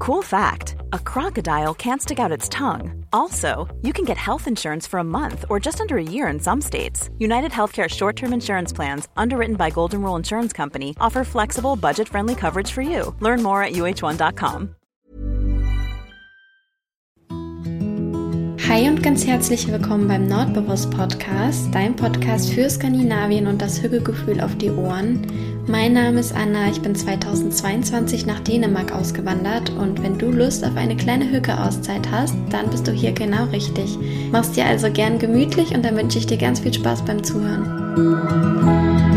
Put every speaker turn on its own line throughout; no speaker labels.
Cool fact, a crocodile can't stick out its tongue. Also, you can get health insurance for a month or just under a year in some states. United Healthcare short-term insurance plans, underwritten by Golden Rule Insurance Company, offer flexible, budget-friendly coverage for you. Learn more at uh1.com.
Hi und ganz herzlich willkommen beim Nordbewusst Podcast, dein Podcast für Skandinavien und das Hügelgefühl auf die Ohren. Mein Name ist Anna, ich bin 2022 nach Dänemark ausgewandert und wenn du Lust auf eine kleine Hüge-Auszeit hast, dann bist du hier genau richtig. Mach's dir also gern gemütlich und dann wünsche ich dir ganz viel Spaß beim Zuhören.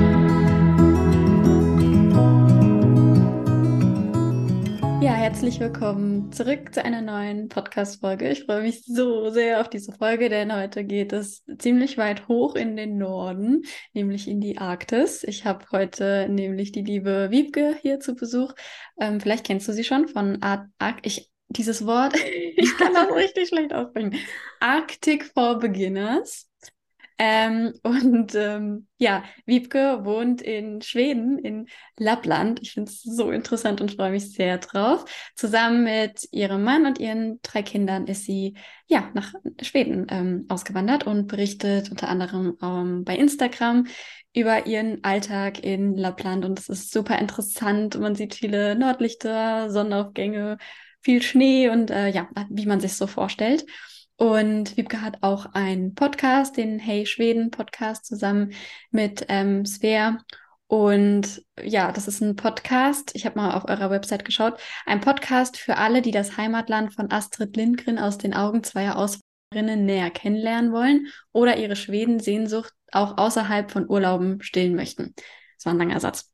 Ja, herzlich willkommen zurück zu einer neuen Podcast-Folge. Ich freue mich so sehr auf diese Folge, denn heute geht es ziemlich weit hoch in den Norden, nämlich in die Arktis. Ich habe heute nämlich die liebe Wiebke hier zu Besuch. Vielleicht kennst du sie schon von dieses Wort, ich kann das richtig schlecht aussprechen. Arctic for Beginners. Ja, Wiebke wohnt in Schweden, in Lappland. Ich finde es so interessant und freue mich sehr drauf. Zusammen mit ihrem Mann und ihren 3 Kindern ist sie ja nach Schweden ausgewandert und berichtet unter anderem bei Instagram über ihren Alltag in Lappland. Und es ist super interessant. Man sieht viele Nordlichter, Sonnenaufgänge, viel Schnee und ja, wie man sich so vorstellt. Und Wiebke hat auch einen Podcast, den Hey Schweden Podcast, zusammen mit Svea. Und ja, das ist ein Podcast, ich habe mal auf eurer Website geschaut, ein Podcast für alle, die das Heimatland von Astrid Lindgren aus den Augen zweier Auswanderinnen näher kennenlernen wollen oder ihre Schweden-Sehnsucht auch außerhalb von Urlauben stillen möchten. Das war ein langer Satz.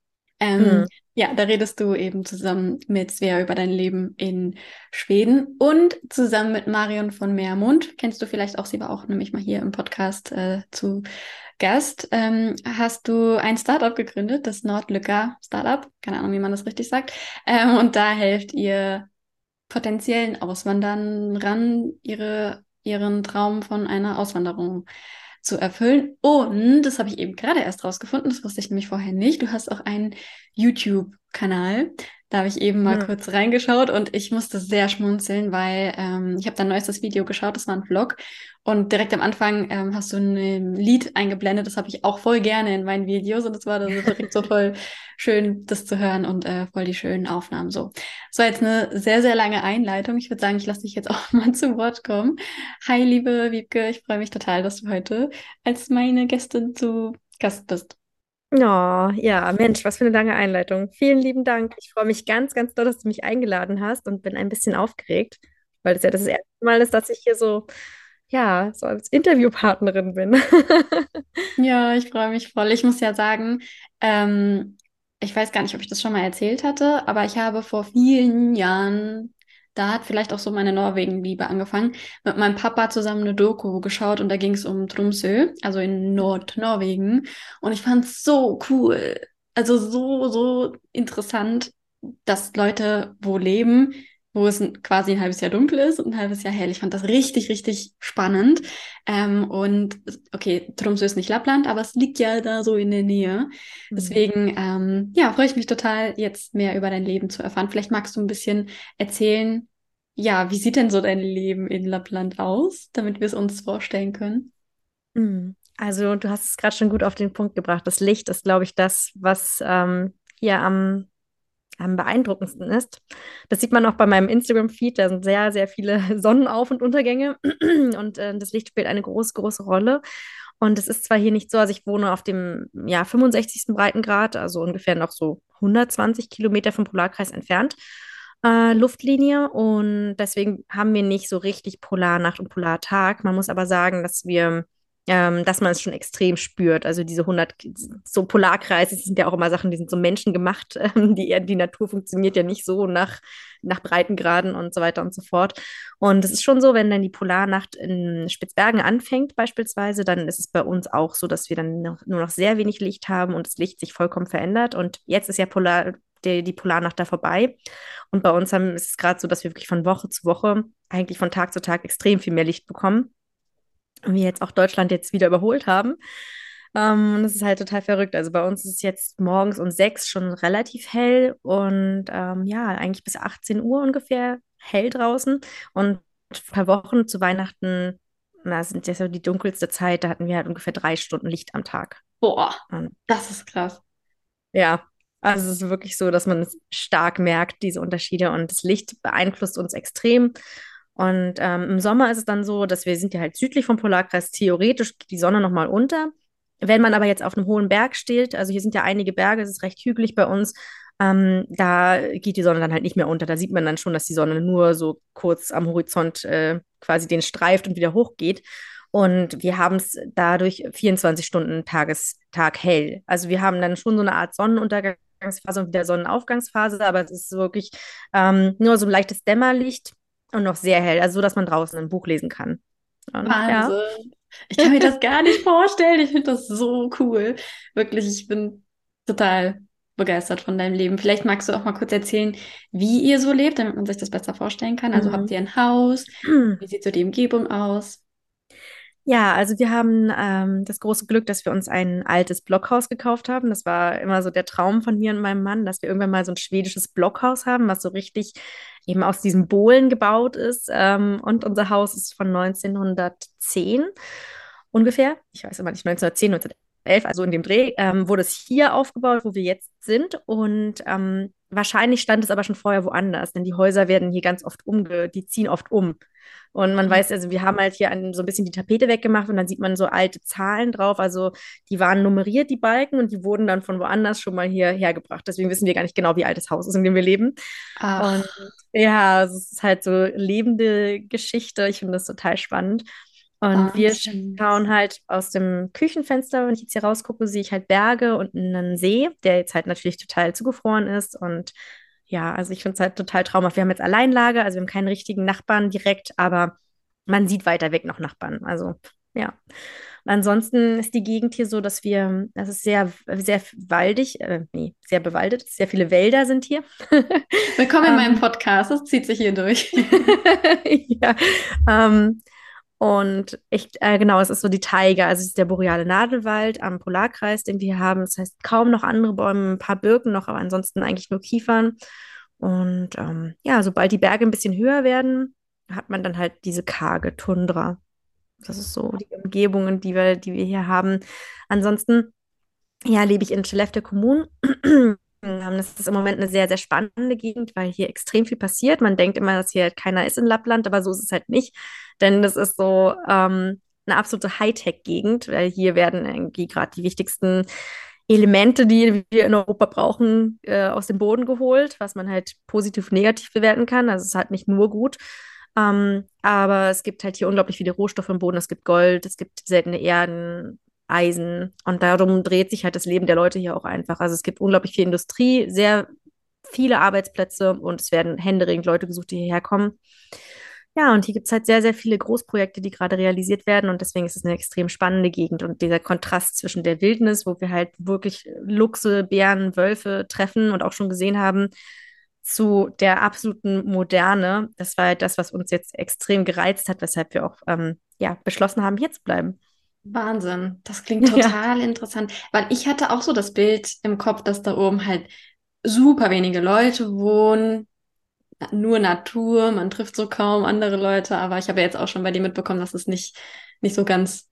Ja, da redest du eben zusammen mit Svea über dein Leben in Schweden und zusammen mit Marion von Meermund. Kennst du vielleicht auch, sie war auch nämlich mal hier im Podcast zu Gast. Hast du ein Startup gegründet, das Nordlycka Startup, keine Ahnung, wie man das richtig sagt. Und da helft ihr potenziellen Auswandern ran, ihren Traum von einer Auswanderung zu erfüllen. Und das habe ich eben gerade erst rausgefunden, das wusste ich nämlich vorher nicht. Du hast auch einen YouTube-Kanal. Da habe ich eben mal kurz reingeschaut und ich musste sehr schmunzeln, weil ich habe dein neuestes Video geschaut, das war ein Vlog. Und direkt am Anfang hast du ein Lied eingeblendet, das habe ich auch voll gerne in meinen Videos und das war dann so direkt so voll schön, das zu hören und voll die schönen Aufnahmen so. Das war jetzt eine sehr, sehr lange Einleitung. Ich würde sagen, ich lasse dich jetzt auch mal zu Wort kommen. Hi, liebe Wiebke, ich freue mich total, dass du heute als meine Gästin zu Gast bist.
Oh, ja, Mensch, was für eine lange Einleitung. Vielen lieben Dank. Ich freue mich ganz, ganz doll, dass du mich eingeladen hast und bin ein bisschen aufgeregt, weil es ja das erste Mal ist, dass ich hier so, ja, so als Interviewpartnerin bin.
Ja, ich freue mich voll. Ich muss ja sagen, ich weiß gar nicht, ob ich das schon mal erzählt hatte, aber ich habe vor vielen Jahren, da hat vielleicht auch so meine Norwegen-Liebe angefangen, mit meinem Papa zusammen eine Doku geschaut und da ging es um Tromsø, also in Nordnorwegen. Und ich fand es so cool, also so interessant, dass Leute wo leben, wo es quasi ein halbes Jahr dunkel ist und ein halbes Jahr hell. Ich fand das richtig, richtig spannend. Und okay, Tromsø ist nicht Lappland, aber es liegt ja da so in der Nähe. Deswegen, ja, freue ich mich total, jetzt mehr über dein Leben zu erfahren. Vielleicht magst du ein bisschen erzählen, ja, wie sieht denn so dein Leben in Lappland aus, damit wir es uns vorstellen können?
Also, du hast es gerade schon gut auf den Punkt gebracht. Das Licht ist, glaube ich, das, was ja am beeindruckendsten ist. Das sieht man auch bei meinem Instagram-Feed. Da sind sehr, sehr viele Sonnenauf- und Untergänge und das Licht spielt eine große, große Rolle. Und es ist zwar hier nicht so, also ich wohne auf dem 65. Breitengrad, also ungefähr noch so 120 Kilometer vom Polarkreis entfernt, Luftlinie. Und deswegen haben wir nicht so richtig Polarnacht und Polartag. Man muss aber sagen, dass man es schon extrem spürt. Also diese 100, so Polarkreise, das sind ja auch immer Sachen, die sind so menschengemacht. Die Natur funktioniert ja nicht so nach Breitengraden und so weiter und so fort. Und es ist schon so, wenn dann die Polarnacht in Spitzbergen anfängt beispielsweise, dann ist es bei uns auch so, dass wir dann nur noch sehr wenig Licht haben und das Licht sich vollkommen verändert. Und jetzt ist ja die Polarnacht da vorbei. Und bei uns ist es gerade so, dass wir wirklich von Woche zu Woche, eigentlich von Tag zu Tag extrem viel mehr Licht bekommen. Und wir jetzt auch Deutschland jetzt wieder überholt haben. Und es ist halt total verrückt. Also bei uns ist es jetzt morgens um 6 schon relativ hell und ja, eigentlich bis 18 Uhr ungefähr hell draußen. Und vor Wochen zu Weihnachten, na, sind jetzt so die dunkelste Zeit, da hatten wir halt ungefähr 3 Stunden Licht am Tag.
Boah,
Und
das ist krass.
ja, also es ist wirklich so, dass man es stark merkt, diese Unterschiede. Und das Licht beeinflusst uns extrem. Und im Sommer ist es dann so, dass wir sind ja halt südlich vom Polarkreis, theoretisch geht die Sonne nochmal unter. Wenn man aber jetzt auf einem hohen Berg steht, also hier sind ja einige Berge, es ist recht hügelig bei uns, da geht die Sonne dann halt nicht mehr unter. Da sieht man dann schon, dass die Sonne nur so kurz am Horizont quasi den streift und wieder hochgeht. Und wir haben es dadurch 24 Stunden Tag hell. Also wir haben dann schon so eine Art Sonnenuntergangsphase und wieder Sonnenaufgangsphase, aber es ist wirklich nur so ein leichtes Dämmerlicht und noch sehr hell, also so, dass man draußen ein Buch lesen kann. Und ja.
Wahnsinn. Ich kann mir das gar nicht vorstellen. Ich finde das so cool. Wirklich, ich bin total begeistert von deinem Leben. Vielleicht magst du auch mal kurz erzählen, wie ihr so lebt, damit man sich das besser vorstellen kann. Also habt
Mhm.
ihr ein Haus? Wie sieht so die Umgebung aus?
Ja, also wir haben das große Glück, dass wir uns ein altes Blockhaus gekauft haben. Das war immer so der Traum von mir und meinem Mann, dass wir irgendwann mal so ein schwedisches Blockhaus haben, was so richtig eben aus diesen Bohlen gebaut ist. Und unser Haus ist von 1910 ungefähr. Ich weiß immer nicht, 1910, 1911, also in dem Dreh, wurde es hier aufgebaut, wo wir jetzt sind. Und wahrscheinlich stand es aber schon vorher woanders, denn die Häuser werden hier ganz oft die ziehen oft um. Und man weiß, also wir haben halt hier so ein bisschen die Tapete weggemacht und dann sieht man so alte Zahlen drauf. Also die waren nummeriert, die Balken, und die wurden dann von woanders schon mal hierher gebracht. Deswegen wissen wir gar nicht genau, wie alt das Haus ist, in dem wir leben. Und
Ach,
ja, es ist halt so lebende Geschichte. Ich finde das total spannend. Und wir
Wahnsinn.
schauen halt aus dem Küchenfenster, wenn ich jetzt hier rausgucke, sehe ich halt Berge und einen See, der jetzt halt natürlich total zugefroren ist. Und ja, also ich finde es halt total traumhaft. Wir haben jetzt Alleinlage, also wir haben keinen richtigen Nachbarn direkt, aber man sieht weiter weg noch Nachbarn. Also ja. Und ansonsten ist die Gegend hier so, das ist sehr, sehr waldig, nee, sehr bewaldet, sehr viele Wälder sind hier.
Willkommen in meinem
Ähm,
Podcast. Das zieht sich hier durch.
ja, ähm, und genau, es ist so die Taiga, also es ist der boreale Nadelwald am Polarkreis, den wir hier haben. Das heißt, kaum noch andere Bäume, ein paar Birken noch, aber ansonsten eigentlich nur Kiefern. Und ja, sobald die Berge ein bisschen höher werden, hat man dann halt diese karge Tundra. Das ist so die Umgebungen, die wir hier haben. Ansonsten, ja, lebe ich in Skellefteå kommun. Das ist im Moment eine sehr, sehr spannende Gegend, weil hier extrem viel passiert. Man denkt immer, dass hier halt keiner ist in Lappland, aber so ist es halt nicht. Denn das ist so eine absolute Hightech-Gegend, weil hier werden irgendwie gerade die wichtigsten Elemente, die wir in Europa brauchen, aus dem Boden geholt, was man halt positiv, negativ bewerten kann. Also es ist halt nicht nur gut. Aber es gibt halt hier unglaublich viele Rohstoffe im Boden. Es gibt Gold, es gibt seltene Erden, Eisen. Und darum dreht sich halt das Leben der Leute hier auch einfach. Also es gibt unglaublich viel Industrie, sehr viele Arbeitsplätze, und es werden händeringend Leute gesucht, die hierher kommen. Ja, und hier gibt es halt sehr, sehr viele Großprojekte, die gerade realisiert werden, und deswegen ist es eine extrem spannende Gegend. Und dieser Kontrast zwischen der Wildnis, wo wir halt wirklich Luchse, Bären, Wölfe treffen und auch schon gesehen haben, zu der absoluten Moderne, das war halt das, was uns jetzt extrem gereizt hat, weshalb wir auch ja, beschlossen haben, hier zu bleiben.
Wahnsinn. Das klingt
Ja.
total interessant, weil ich hatte auch so das Bild im Kopf, dass da oben halt super wenige Leute wohnen, nur Natur, man trifft so kaum andere Leute, aber ich habe ja jetzt auch schon bei dir mitbekommen, dass es nicht so ganz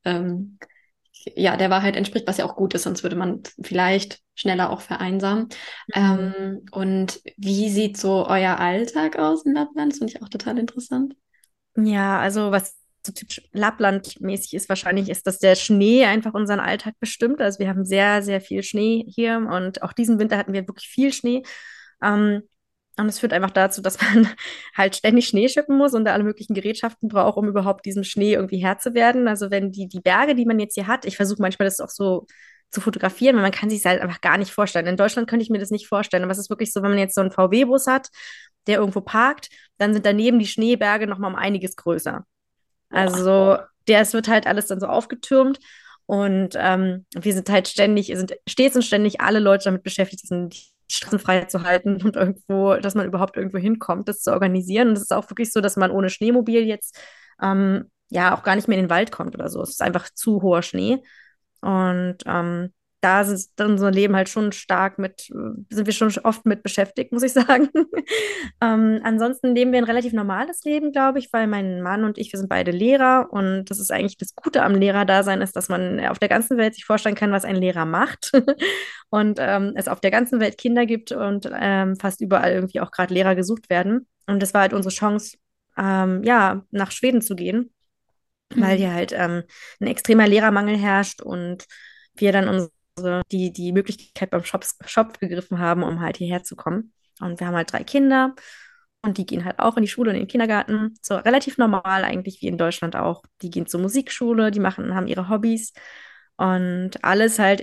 ja, der Wahrheit entspricht, was ja auch gut ist, sonst würde man vielleicht schneller auch vereinsamen.
Mhm.
Und wie sieht so euer Alltag aus in Lappland? Das finde ich auch total interessant.
Ja, also was so typisch Lappland-mäßig ist wahrscheinlich, ist, dass der Schnee einfach unseren Alltag bestimmt. Also wir haben sehr, sehr viel Schnee hier, und auch diesen Winter hatten wir wirklich viel Schnee. Ähm, und es führt einfach dazu, dass man halt ständig Schnee schippen muss und da alle möglichen Gerätschaften braucht, um überhaupt diesem Schnee irgendwie Herr zu werden. Also wenn die Berge, die man jetzt hier hat, ich versuche manchmal das auch so zu fotografieren, weil man kann sich halt einfach gar nicht vorstellen. In Deutschland könnte ich mir das nicht vorstellen, aber es ist wirklich so, wenn man jetzt so einen VW-Bus hat, der irgendwo parkt, dann sind daneben die Schneeberge noch mal um einiges größer.
Boah,
Also es wird halt alles dann so aufgetürmt, und wir sind halt sind stets und ständig alle Leute damit beschäftigt, die Straßen frei zu halten und irgendwo, dass man überhaupt irgendwo hinkommt, das zu organisieren. Und es ist auch wirklich so, dass man ohne Schneemobil jetzt ja auch gar nicht mehr in den Wald kommt oder so. Es ist einfach zu hoher Schnee. Und da ist unser Leben halt schon stark sind wir schon oft mit beschäftigt, muss ich sagen. Ansonsten leben wir ein relativ normales Leben, glaube ich, weil mein Mann und ich, wir sind beide Lehrer und das ist eigentlich das Gute am Lehrerdasein ist, dass man auf der ganzen Welt sich vorstellen kann, was ein Lehrer macht und es auf der ganzen Welt Kinder gibt und fast überall irgendwie auch gerade Lehrer gesucht werden. Und das war halt unsere Chance, ja, nach Schweden zu gehen, weil
Mhm.
hier halt ein extremer Lehrermangel herrscht und wir dann die Möglichkeit beim Shop gegriffen haben, um halt hierher zu kommen. Und wir haben halt 3 Kinder und die gehen halt auch in die Schule und in den Kindergarten. So relativ normal eigentlich wie in Deutschland auch. Die gehen zur Musikschule, haben ihre Hobbys und alles halt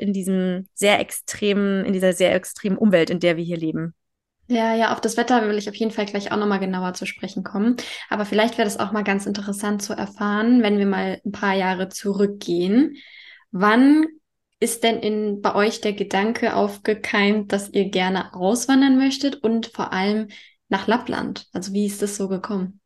in dieser sehr extremen Umwelt, in der wir hier leben.
Ja, ja, auf das Wetter will ich auf jeden Fall gleich auch nochmal genauer zu sprechen kommen. Aber vielleicht wäre das auch mal ganz interessant zu erfahren, wenn wir mal ein paar Jahre zurückgehen. Wann ist denn bei euch der Gedanke aufgekeimt, dass ihr gerne auswandern möchtet und vor allem nach Lappland? Also wie ist das so gekommen?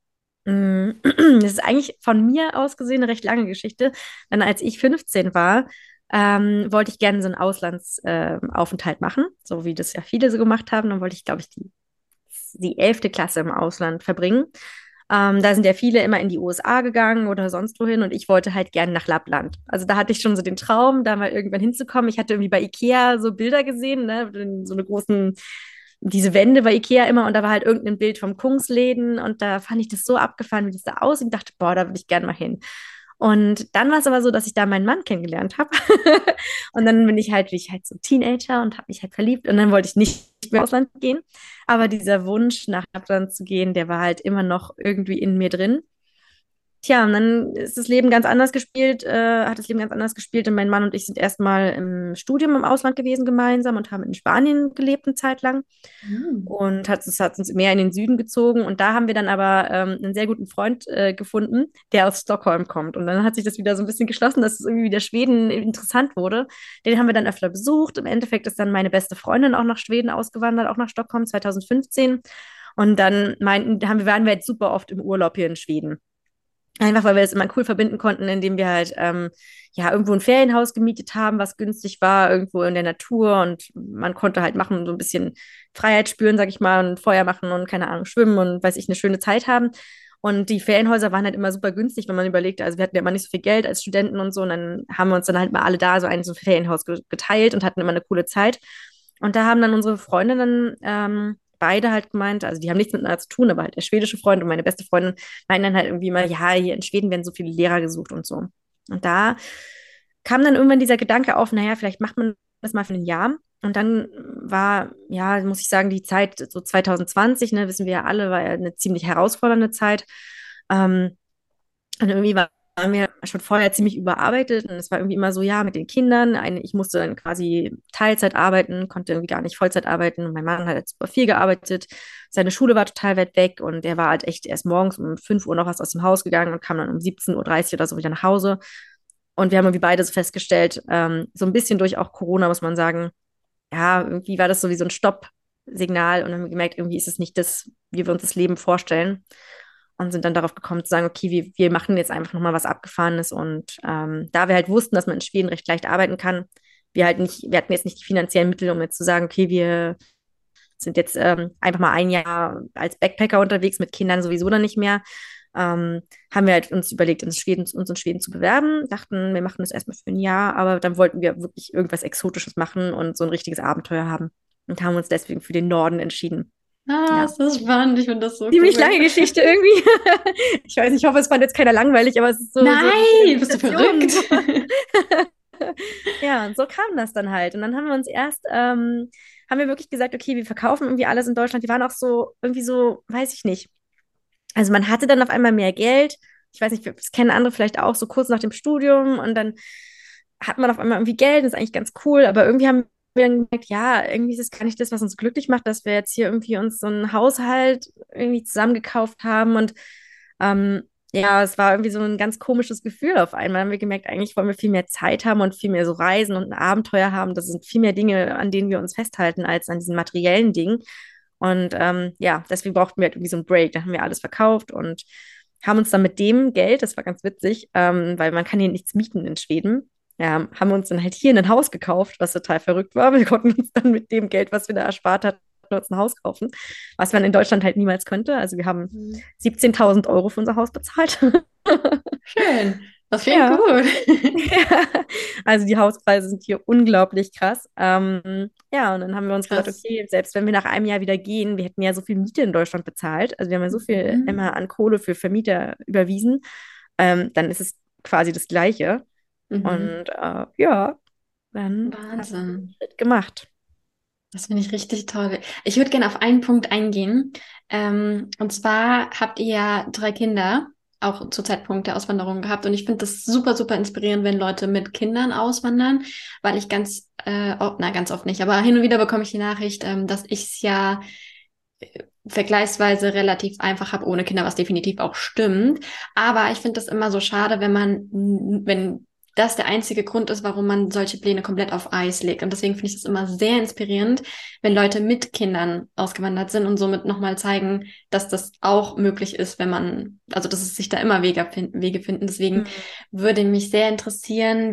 Das ist eigentlich von mir aus gesehen eine recht lange Geschichte. Denn als ich 15 war, wollte ich gerne so einen Auslandsaufenthalt Aufenthalt machen, so wie das ja viele so gemacht haben. Dann wollte ich, glaube ich, die 11. Klasse im Ausland verbringen. Da sind ja viele immer in die USA gegangen oder sonst wohin und ich wollte halt gerne nach Lappland. Also da hatte ich schon so den Traum, da mal irgendwann hinzukommen. Ich hatte irgendwie bei Ikea so Bilder gesehen, ne, so eine großen, diese Wände bei Ikea immer und da war halt irgendein Bild vom Kungsläden und da fand ich das so abgefahren, wie das da aussieht und dachte, boah, da würde ich gerne mal hin. Und dann war es aber so, dass ich da meinen Mann kennengelernt habe. Und dann wie ich halt so Teenager und habe mich halt verliebt und dann wollte ich nicht mehr ins Ausland gehen. Aber dieser Wunsch, nach Lappland zu gehen, der war halt immer noch irgendwie in mir drin. Tja, und dann hat das Leben ganz anders gespielt und mein Mann und ich sind erstmal im Studium im Ausland gewesen gemeinsam und haben in Spanien gelebt eine Zeit lang
Hm.
und es hat uns mehr in den Süden gezogen. Und da haben wir dann aber einen sehr guten Freund gefunden, der aus Stockholm kommt. Und dann hat sich das wieder so ein bisschen geschlossen, dass es irgendwie wieder Schweden interessant wurde. Den haben wir dann öfter besucht. Im Endeffekt ist dann meine beste Freundin auch nach Schweden ausgewandert, auch nach Stockholm 2015. Und dann waren wir jetzt super oft im Urlaub hier in Schweden. Einfach weil wir das immer cool verbinden konnten, indem wir halt ja irgendwo ein Ferienhaus gemietet haben, was günstig war, irgendwo in der Natur und man konnte halt machen, so ein bisschen Freiheit spüren, sag ich mal, und Feuer machen und keine Ahnung, schwimmen und weiß ich, eine schöne Zeit haben. Und die Ferienhäuser waren halt immer super günstig, wenn man überlegte, also wir hatten ja immer nicht so viel Geld als Studenten und so, und dann haben wir uns dann halt mal alle da so ein Ferienhaus geteilt und hatten immer eine coole Zeit. Und da haben dann unsere Freundinnen beide halt gemeint, also die haben nichts miteinander zu tun, aber halt der schwedische Freund und meine beste Freundin meinen dann halt irgendwie immer, ja, hier in Schweden werden so viele Lehrer gesucht und so. Und da kam dann irgendwann dieser Gedanke auf, naja, vielleicht macht man das mal für ein Jahr. Und dann war, ja, muss ich sagen, die Zeit so 2020, ne, wissen wir ja alle, war ja eine ziemlich herausfordernde Zeit. Ähm, und irgendwie waren wir schon vorher ziemlich überarbeitet und es war irgendwie immer so, ja, mit den Kindern. Ich musste dann quasi Teilzeit arbeiten, konnte irgendwie gar nicht Vollzeit arbeiten und mein Mann hat halt super viel gearbeitet. Seine Schule war total weit weg und er war halt echt erst morgens um 5 Uhr noch was aus dem Haus gegangen und kam dann um 17:30 Uhr oder so wieder nach Hause. Und wir haben irgendwie beide so festgestellt, so ein bisschen durch auch Corona, muss man sagen, ja, irgendwie war das so wie so ein Stoppsignal und dann haben wir gemerkt, irgendwie ist es nicht das, wie wir uns das Leben vorstellen und sind dann darauf gekommen zu sagen, okay, wir machen jetzt einfach nochmal was Abgefahrenes und da wir halt wussten, dass man in Schweden recht leicht arbeiten kann, wir hatten jetzt nicht die finanziellen Mittel, um jetzt zu sagen, okay, wir sind jetzt einfach mal ein Jahr als Backpacker unterwegs, mit Kindern sowieso dann nicht mehr. Haben wir halt uns überlegt, uns in Schweden zu bewerben, dachten, wir machen das erstmal für ein Jahr, aber dann wollten wir wirklich irgendwas Exotisches machen und so ein richtiges Abenteuer haben und haben uns deswegen für den Norden entschieden.
Ah,
Ja.
ist das spannend. Ich finde das so
Ziemlich
cool.
lange Geschichte irgendwie. Ich weiß nicht, ich hoffe, es fand jetzt keiner langweilig, aber es ist so die
Nein, bist du
Station.
verrückt?
So. Ja, und so kam das dann halt. Und dann haben wir uns haben wir wirklich gesagt, okay, wir verkaufen irgendwie alles in Deutschland. Die waren auch so, irgendwie so, weiß ich nicht. Also man hatte dann auf einmal mehr Geld. Ich weiß nicht, das kennen andere vielleicht auch, so kurz nach dem Studium. Und dann hat man auf einmal irgendwie Geld, das ist eigentlich ganz cool. Aber irgendwie haben wir dann gemerkt, ja, irgendwie ist es gar nicht das, was uns glücklich macht, dass wir jetzt hier irgendwie uns so einen Haushalt irgendwie zusammengekauft haben. Und ähm, ja, es war irgendwie so ein ganz komisches Gefühl auf einmal. Haben wir gemerkt, eigentlich wollen wir viel mehr Zeit haben und viel mehr so Reisen und ein Abenteuer haben. Das sind viel mehr Dinge, an denen wir uns festhalten, als an diesen materiellen Dingen. Und ja, deswegen brauchten wir halt irgendwie so einen Break. Da haben wir alles verkauft und haben uns dann mit dem Geld, das war ganz witzig, weil man kann hier nichts mieten in Schweden, ja, haben wir uns dann halt hier ein Haus gekauft, was total verrückt war. Wir konnten uns dann mit dem Geld, was wir da erspart hatten, uns ein Haus kaufen, was man in Deutschland halt niemals könnte. Also wir haben
Mhm.
17.000 Euro für unser Haus bezahlt.
Schön. Das klingt
Ja.
gut.
Ja, also die Hauspreise sind hier unglaublich krass. Ja, und dann haben wir uns gesagt,
Krass.
okay, selbst wenn wir nach einem Jahr wieder gehen, wir hätten ja so viel Miete in Deutschland bezahlt, also wir haben ja so viel
Mhm.
immer an Kohle für Vermieter überwiesen, dann ist es quasi das Gleiche.
Mhm.
Und ja, dann haben wir den
Wahnsinn.
Schritt gemacht.
Das finde ich richtig toll. Ich würde gerne auf einen Punkt eingehen. Und zwar habt ihr ja 3 Kinder, auch zu Zeitpunkt der Auswanderung gehabt. Und ich finde das super, super inspirierend, wenn Leute mit Kindern auswandern, weil ich ganz oft nicht, aber hin und wieder bekomme ich die Nachricht, dass ich es ja vergleichsweise relativ einfach habe ohne Kinder, was definitiv auch stimmt. Aber ich finde das immer so schade, wenn das der einzige Grund ist, warum man solche Pläne komplett auf Eis legt. Und deswegen finde ich das immer sehr inspirierend, wenn Leute mit Kindern ausgewandert sind und somit nochmal zeigen, dass das auch möglich ist, also dass es sich da immer Wege finden. Deswegen
Mhm.
würde mich sehr interessieren,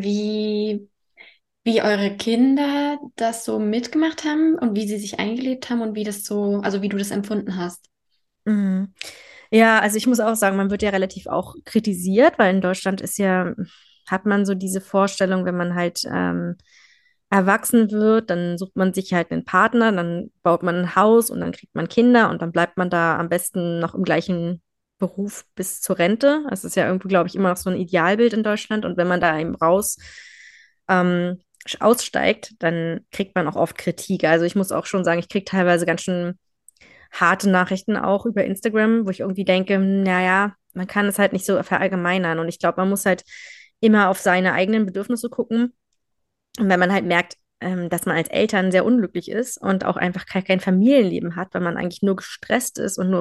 wie eure Kinder das so mitgemacht haben und wie sie sich eingelebt haben und wie das so, also wie du das empfunden hast.
Mhm. Ja, also ich muss auch sagen, man wird ja relativ auch kritisiert, weil in Deutschland hat man so diese Vorstellung, wenn man halt erwachsen wird, dann sucht man sich halt einen Partner, dann baut man ein Haus und dann kriegt man Kinder und dann bleibt man da am besten noch im gleichen Beruf bis zur Rente. Das ist ja irgendwie, glaube ich, immer noch so ein Idealbild in Deutschland. Und wenn man da eben ähm, aussteigt, dann kriegt man auch oft Kritik. Also ich muss auch schon sagen, ich kriege teilweise ganz schön harte Nachrichten auch über Instagram, wo ich irgendwie denke, naja, man kann es halt nicht so verallgemeinern. Und ich glaube, man muss halt immer auf seine eigenen Bedürfnisse gucken. Und wenn man halt merkt, dass man als Eltern sehr unglücklich ist und auch einfach kein Familienleben hat, weil man eigentlich nur gestresst ist und nur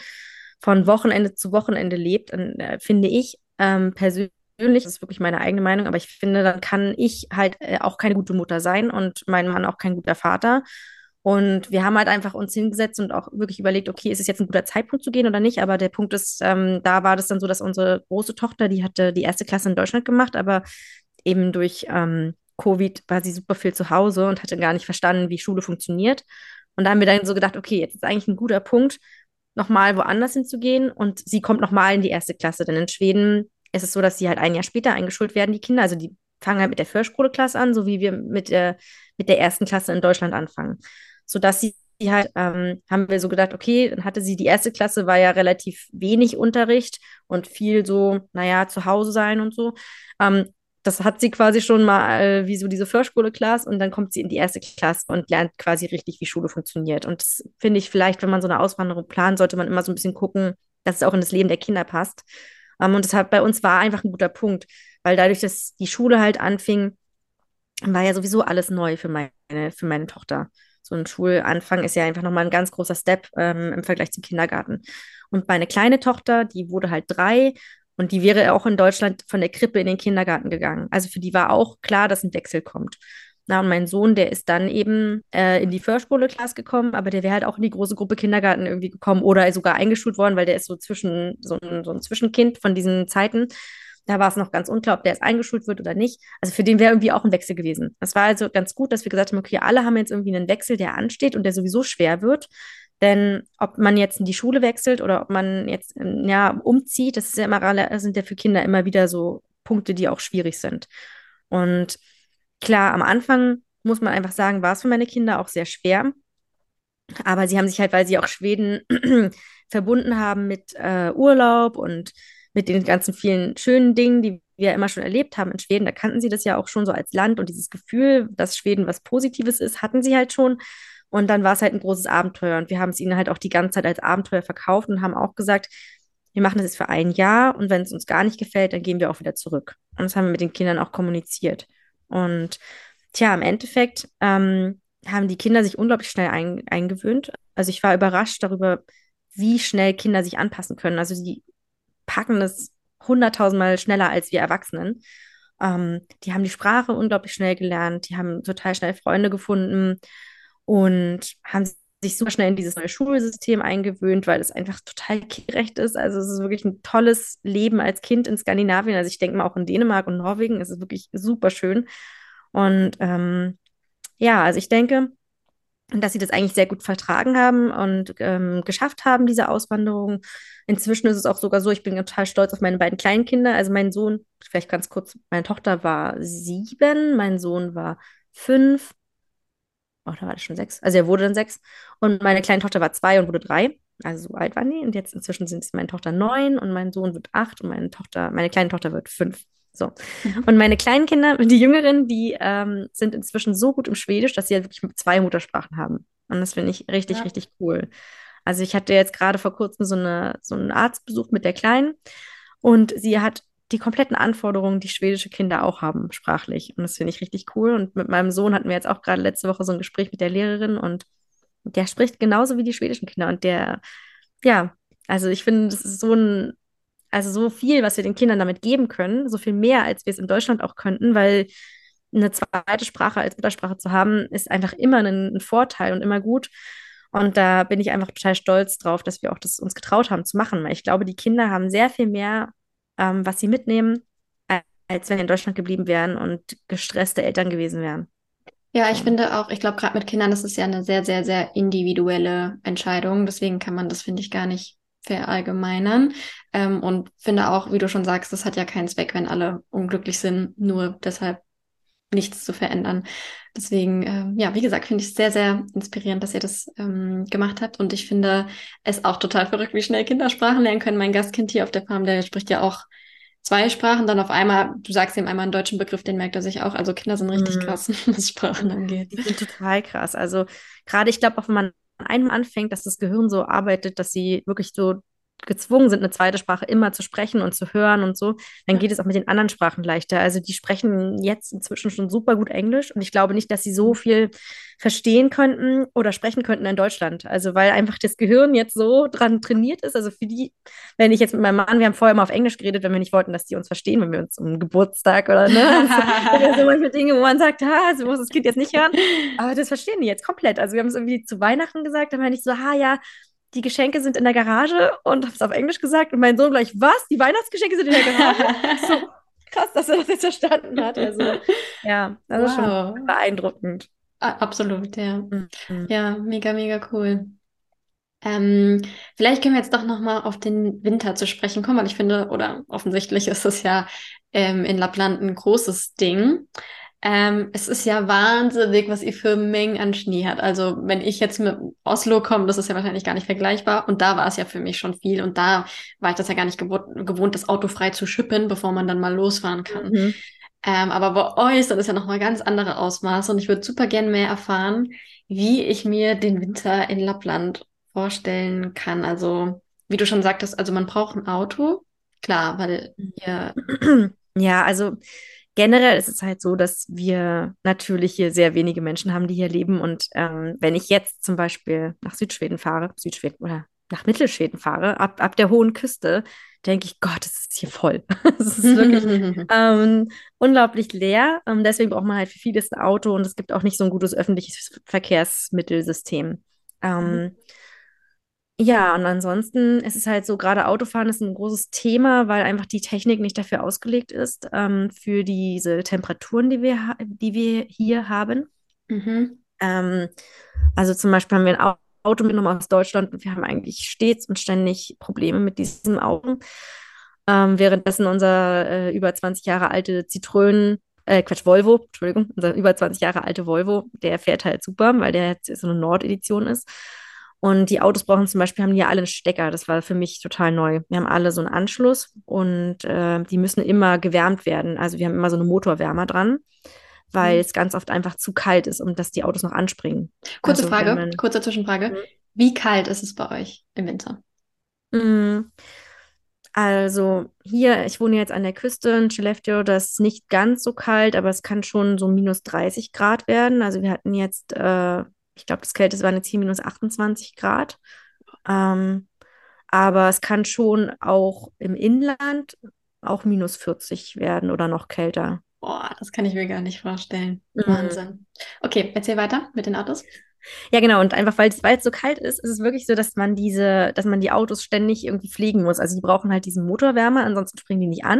von Wochenende zu Wochenende lebt, dann finde ich persönlich, das ist wirklich meine eigene Meinung, aber ich finde, dann kann ich halt auch keine gute Mutter sein und mein Mann auch kein guter Vater. Und wir haben halt einfach uns hingesetzt und auch wirklich überlegt, okay, ist es jetzt ein guter Zeitpunkt zu gehen oder nicht? Aber der Punkt ist, da war das dann so, dass unsere große Tochter, die hatte die erste Klasse in Deutschland gemacht, aber eben durch Covid war sie super viel zu Hause und hatte gar nicht verstanden, wie Schule funktioniert. Und da haben wir dann so gedacht, okay, jetzt ist eigentlich ein guter Punkt, nochmal woanders hinzugehen und sie kommt nochmal in die erste Klasse. Denn in Schweden ist es so, dass sie halt ein Jahr später eingeschult werden, die Kinder. Also die fangen halt mit der Förskoleklasse an, so wie wir mit der ersten Klasse in Deutschland anfangen. Sodass sie halt, haben wir so gedacht, okay, dann hatte sie die erste Klasse, war ja relativ wenig Unterricht und viel so, naja, zu Hause sein und so. Ähm, Das hat sie quasi schon mal wie so diese Förschule-Class und dann kommt sie in die erste Klasse und lernt quasi richtig, wie Schule funktioniert. Und das finde ich vielleicht, wenn man so eine Auswanderung plant, sollte man immer so ein bisschen gucken, dass es auch in das Leben der Kinder passt. Und das hat bei uns war einfach ein guter Punkt, weil dadurch, dass die Schule halt anfing, war ja sowieso alles neu für meine Tochter. So ein Schulanfang ist ja einfach nochmal ein ganz großer Step im Vergleich zum Kindergarten. Und meine kleine Tochter, die wurde halt 3 und die wäre auch in Deutschland von der Krippe in den Kindergarten gegangen. Also für die war auch klar, dass ein Wechsel kommt. Na, und mein Sohn, der ist dann eben in die Förschule-Class gekommen, aber der wäre halt auch in die große Gruppe Kindergarten irgendwie gekommen oder sogar eingeschult worden, weil der ist so ein Zwischenkind von diesen Zeiten. Da war es noch ganz unklar, ob der jetzt eingeschult wird oder nicht. Also für den wäre irgendwie auch ein Wechsel gewesen. Es war also ganz gut, dass wir gesagt haben, okay, alle haben jetzt irgendwie einen Wechsel, der ansteht und der sowieso schwer wird. Denn ob man jetzt in die Schule wechselt oder ob man jetzt ja, umzieht, das ist ja sind ja für Kinder immer wieder so Punkte, die auch schwierig sind. Und klar, am Anfang muss man einfach sagen, war es für meine Kinder auch sehr schwer. Aber sie haben sich halt, weil sie auch Schweden verbunden haben mit Urlaub und mit den ganzen vielen schönen Dingen, die wir immer schon erlebt haben in Schweden, da kannten sie das ja auch schon so als Land und dieses Gefühl, dass Schweden was Positives ist, hatten sie halt schon. Und dann war es halt ein großes Abenteuer und wir haben es ihnen halt auch die ganze Zeit als Abenteuer verkauft und haben auch gesagt, wir machen das jetzt für ein Jahr und wenn es uns gar nicht gefällt, dann gehen wir auch wieder zurück. Und das haben wir mit den Kindern auch kommuniziert. Und tja, im Endeffekt haben die Kinder sich unglaublich schnell eingewöhnt. Also ich war überrascht darüber, wie schnell Kinder sich anpassen können. Also sie packen das 100.000 Mal schneller als wir Erwachsenen. Die haben die Sprache unglaublich schnell gelernt, die haben total schnell Freunde gefunden und haben sich super schnell in dieses neue Schulsystem eingewöhnt, weil es einfach total kindgerecht ist. Also es ist wirklich ein tolles Leben als Kind in Skandinavien. Also ich denke mal auch in Dänemark und Norwegen ist es wirklich super schön. Und ja, also ich denke, dass sie das eigentlich sehr gut vertragen haben und geschafft haben, diese Auswanderung. Inzwischen ist es auch sogar so, ich bin total stolz auf meine beiden kleinen Kinder. Also mein Sohn, vielleicht ganz kurz, meine Tochter war 7, mein Sohn war 5. Oh, da war das schon 6. Also er wurde dann 6. Und meine kleine Tochter war 2 und wurde 3. Also so alt waren die. Und jetzt inzwischen sind es meine Tochter 9 und mein Sohn wird 8 und meine kleine Tochter wird 5. So.
Mhm.
Und meine kleinen Kinder, die Jüngeren, die sind inzwischen so gut im Schwedisch, dass sie halt wirklich 2 Muttersprachen haben. Und das finde ich richtig,
Ja.
richtig cool. Also ich hatte jetzt gerade vor kurzem so einen Arztbesuch mit der Kleinen und sie hat die kompletten Anforderungen, die schwedische Kinder auch haben, sprachlich. Und das finde ich richtig cool. Und mit meinem Sohn hatten wir jetzt auch gerade letzte Woche so ein Gespräch mit der Lehrerin und der spricht genauso wie die schwedischen Kinder. Und der, ja, also ich finde, das ist also so viel, was wir den Kindern damit geben können, so viel mehr, als wir es in Deutschland auch könnten, weil eine zweite Sprache als Muttersprache zu haben, ist einfach immer ein Vorteil und immer gut. Und da bin ich einfach total stolz drauf, dass wir auch das uns getraut haben zu machen. Weil ich glaube, die Kinder haben sehr viel mehr, was sie mitnehmen, als wenn sie in Deutschland geblieben wären und gestresste Eltern gewesen wären.
Ja, ich
So.
finde auch, ich glaube, gerade mit Kindern, das ist ja eine sehr, sehr, sehr individuelle Entscheidung. Deswegen kann man das, finde ich, gar nicht verallgemeinern. Und finde auch, wie du schon sagst, das hat ja keinen Zweck, wenn alle unglücklich sind, nur deshalb nichts zu verändern. Deswegen, ja, wie gesagt, finde ich es sehr, sehr inspirierend, dass ihr das gemacht habt. Und ich finde es auch total verrückt, wie schnell Kinder Sprachen lernen können. Mein Gastkind hier auf der Farm, der spricht ja auch 2 Sprachen, dann auf einmal, du sagst ihm einmal einen deutschen Begriff, den merkt er sich auch. Also Kinder sind richtig
Mhm.
krass, was Sprachen angeht.
Die sind total krass. Also gerade, ich glaube, auch wenn man einmal anfängt, dass das Gehirn so arbeitet, dass sie wirklich so gezwungen sind, eine zweite Sprache immer zu sprechen und zu hören und so, dann
Ja.
geht es auch mit den anderen Sprachen leichter. Also die sprechen jetzt inzwischen schon super gut Englisch und ich glaube nicht, dass sie so viel verstehen könnten oder sprechen könnten in Deutschland. Also weil einfach das Gehirn jetzt so dran trainiert ist. Also für die, wenn ich jetzt mit meinem Mann, wir haben vorher immer auf Englisch geredet, wenn wir nicht wollten, dass die uns verstehen, wenn wir uns um Geburtstag oder ne, also, so manche Dinge, wo man sagt, so muss das Kind jetzt nicht hören. Aber das verstehen die jetzt komplett. Also wir haben es irgendwie zu Weihnachten gesagt, dann meine ich so, ja, die Geschenke sind in der Garage und habe es auf Englisch gesagt und mein Sohn gleich, was? Die Weihnachtsgeschenke sind in der Garage? Ich so, krass, dass er das jetzt verstanden hat. Also ja, das ist schon
Wow.
beeindruckend.
Absolut, ja.
Mhm.
Ja, mega, mega cool. Ähm, Vielleicht können wir jetzt doch nochmal auf den Winter zu sprechen kommen, weil ich finde, oder offensichtlich ist es ja in Lappland ein großes Ding. Es ist ja wahnsinnig, was ihr für Mengen an Schnee hat. Also wenn ich jetzt mit Oslo komme, das ist ja wahrscheinlich gar nicht vergleichbar. Und da war es ja für mich schon viel. Und da war ich das ja gar nicht gewohnt, das Auto frei zu schippen, bevor man dann mal losfahren kann.
Mhm.
Aber bei euch, das ist ja nochmal ganz andere Ausmaße. Und ich würde super gern mehr erfahren, wie ich mir den Winter in Lappland vorstellen kann. Also, wie du schon sagtest, also man braucht ein Auto. Klar, weil ihr.
Ja, also generell ist es halt so, dass wir natürlich hier sehr wenige Menschen haben, die hier leben. Und wenn ich jetzt zum Beispiel nach Südschweden fahre, Südschweden oder nach Mittelschweden fahre, ab der hohen Küste, denke ich, Gott, es ist hier voll. Es ist wirklich unglaublich leer. Deswegen braucht man halt für vieles ein Auto und es gibt auch nicht so ein gutes öffentliches Verkehrsmittelsystem. Ähm, ja, und ansonsten ist es halt so, gerade Autofahren ist ein großes Thema, weil einfach die Technik nicht dafür ausgelegt ist, für diese Temperaturen, die wir hier haben.
Mhm.
Ähm, also zum Beispiel haben wir ein Auto mitgenommen aus Deutschland und wir haben eigentlich stets und ständig Probleme mit diesem Auto. Währenddessen unser über 20 Jahre alte Volvo, Entschuldigung, unser über 20 Jahre alte Volvo, der fährt halt super, weil der jetzt so eine Nord-Edition ist. Und die Autos brauchen zum Beispiel, haben die alle einen Stecker. Das war für mich total neu. Wir haben alle so einen Anschluss und die müssen immer gewärmt werden. Also wir haben immer so eine Motorwärmer dran, weil
Mhm.
es ganz oft einfach zu kalt ist, um dass die Autos noch anspringen.
Kurze
Also wenn
Frage,
man
kurze Zwischenfrage. Wie kalt ist es bei euch im Winter?
Mm, Also hier, ich wohne jetzt an der Küste in Skellefteå, das ist nicht ganz so kalt, aber es kann schon so minus 30 Grad werden. Also wir hatten jetzt, ich glaube, das Kälteste waren jetzt hier minus 28 Grad. Ähm, aber es kann schon auch im Inland auch minus 40 werden oder noch kälter.
Boah, das kann ich mir gar nicht vorstellen.
Mhm.
Wahnsinn. Okay, erzähl weiter mit den Autos.
Ja, genau. Und einfach, weil es so kalt ist es wirklich so, dass man die Autos ständig irgendwie pflegen muss. Also die brauchen halt diesen Motorwärmer, ansonsten springen die nicht an.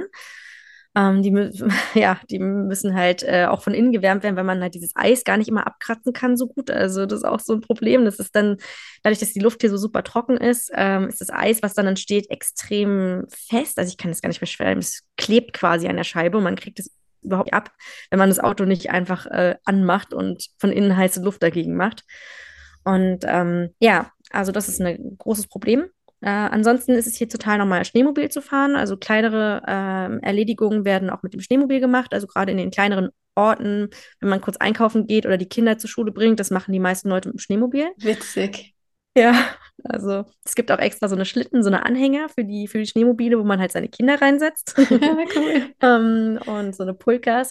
Ja, die müssen halt auch von innen gewärmt werden, weil man halt dieses Eis gar nicht immer abkratzen kann so gut. Also das ist auch so ein Problem. Das ist dann, dadurch, dass die Luft hier so super trocken ist das Eis, was dann entsteht, extrem fest. Also ich kann das gar nicht beschreiben. Es klebt quasi an der Scheibe und man kriegt es überhaupt nicht ab, wenn man das Auto nicht einfach anmacht und von innen heiße Luft dagegen macht. Und ja, also das ist ein großes Problem. Ansonsten ist es hier total normal, Schneemobil zu fahren. Also kleinere Erledigungen werden auch mit dem Schneemobil gemacht. Also gerade in den kleineren Orten, wenn man kurz einkaufen geht oder die Kinder zur Schule bringt, das machen die meisten Leute mit dem Schneemobil.
Witzig.
Ja, also es gibt auch extra so eine Schlitten, so eine Anhänger für die Schneemobile, wo man halt seine Kinder reinsetzt.
Ja, cool.
Und so eine Pulkas.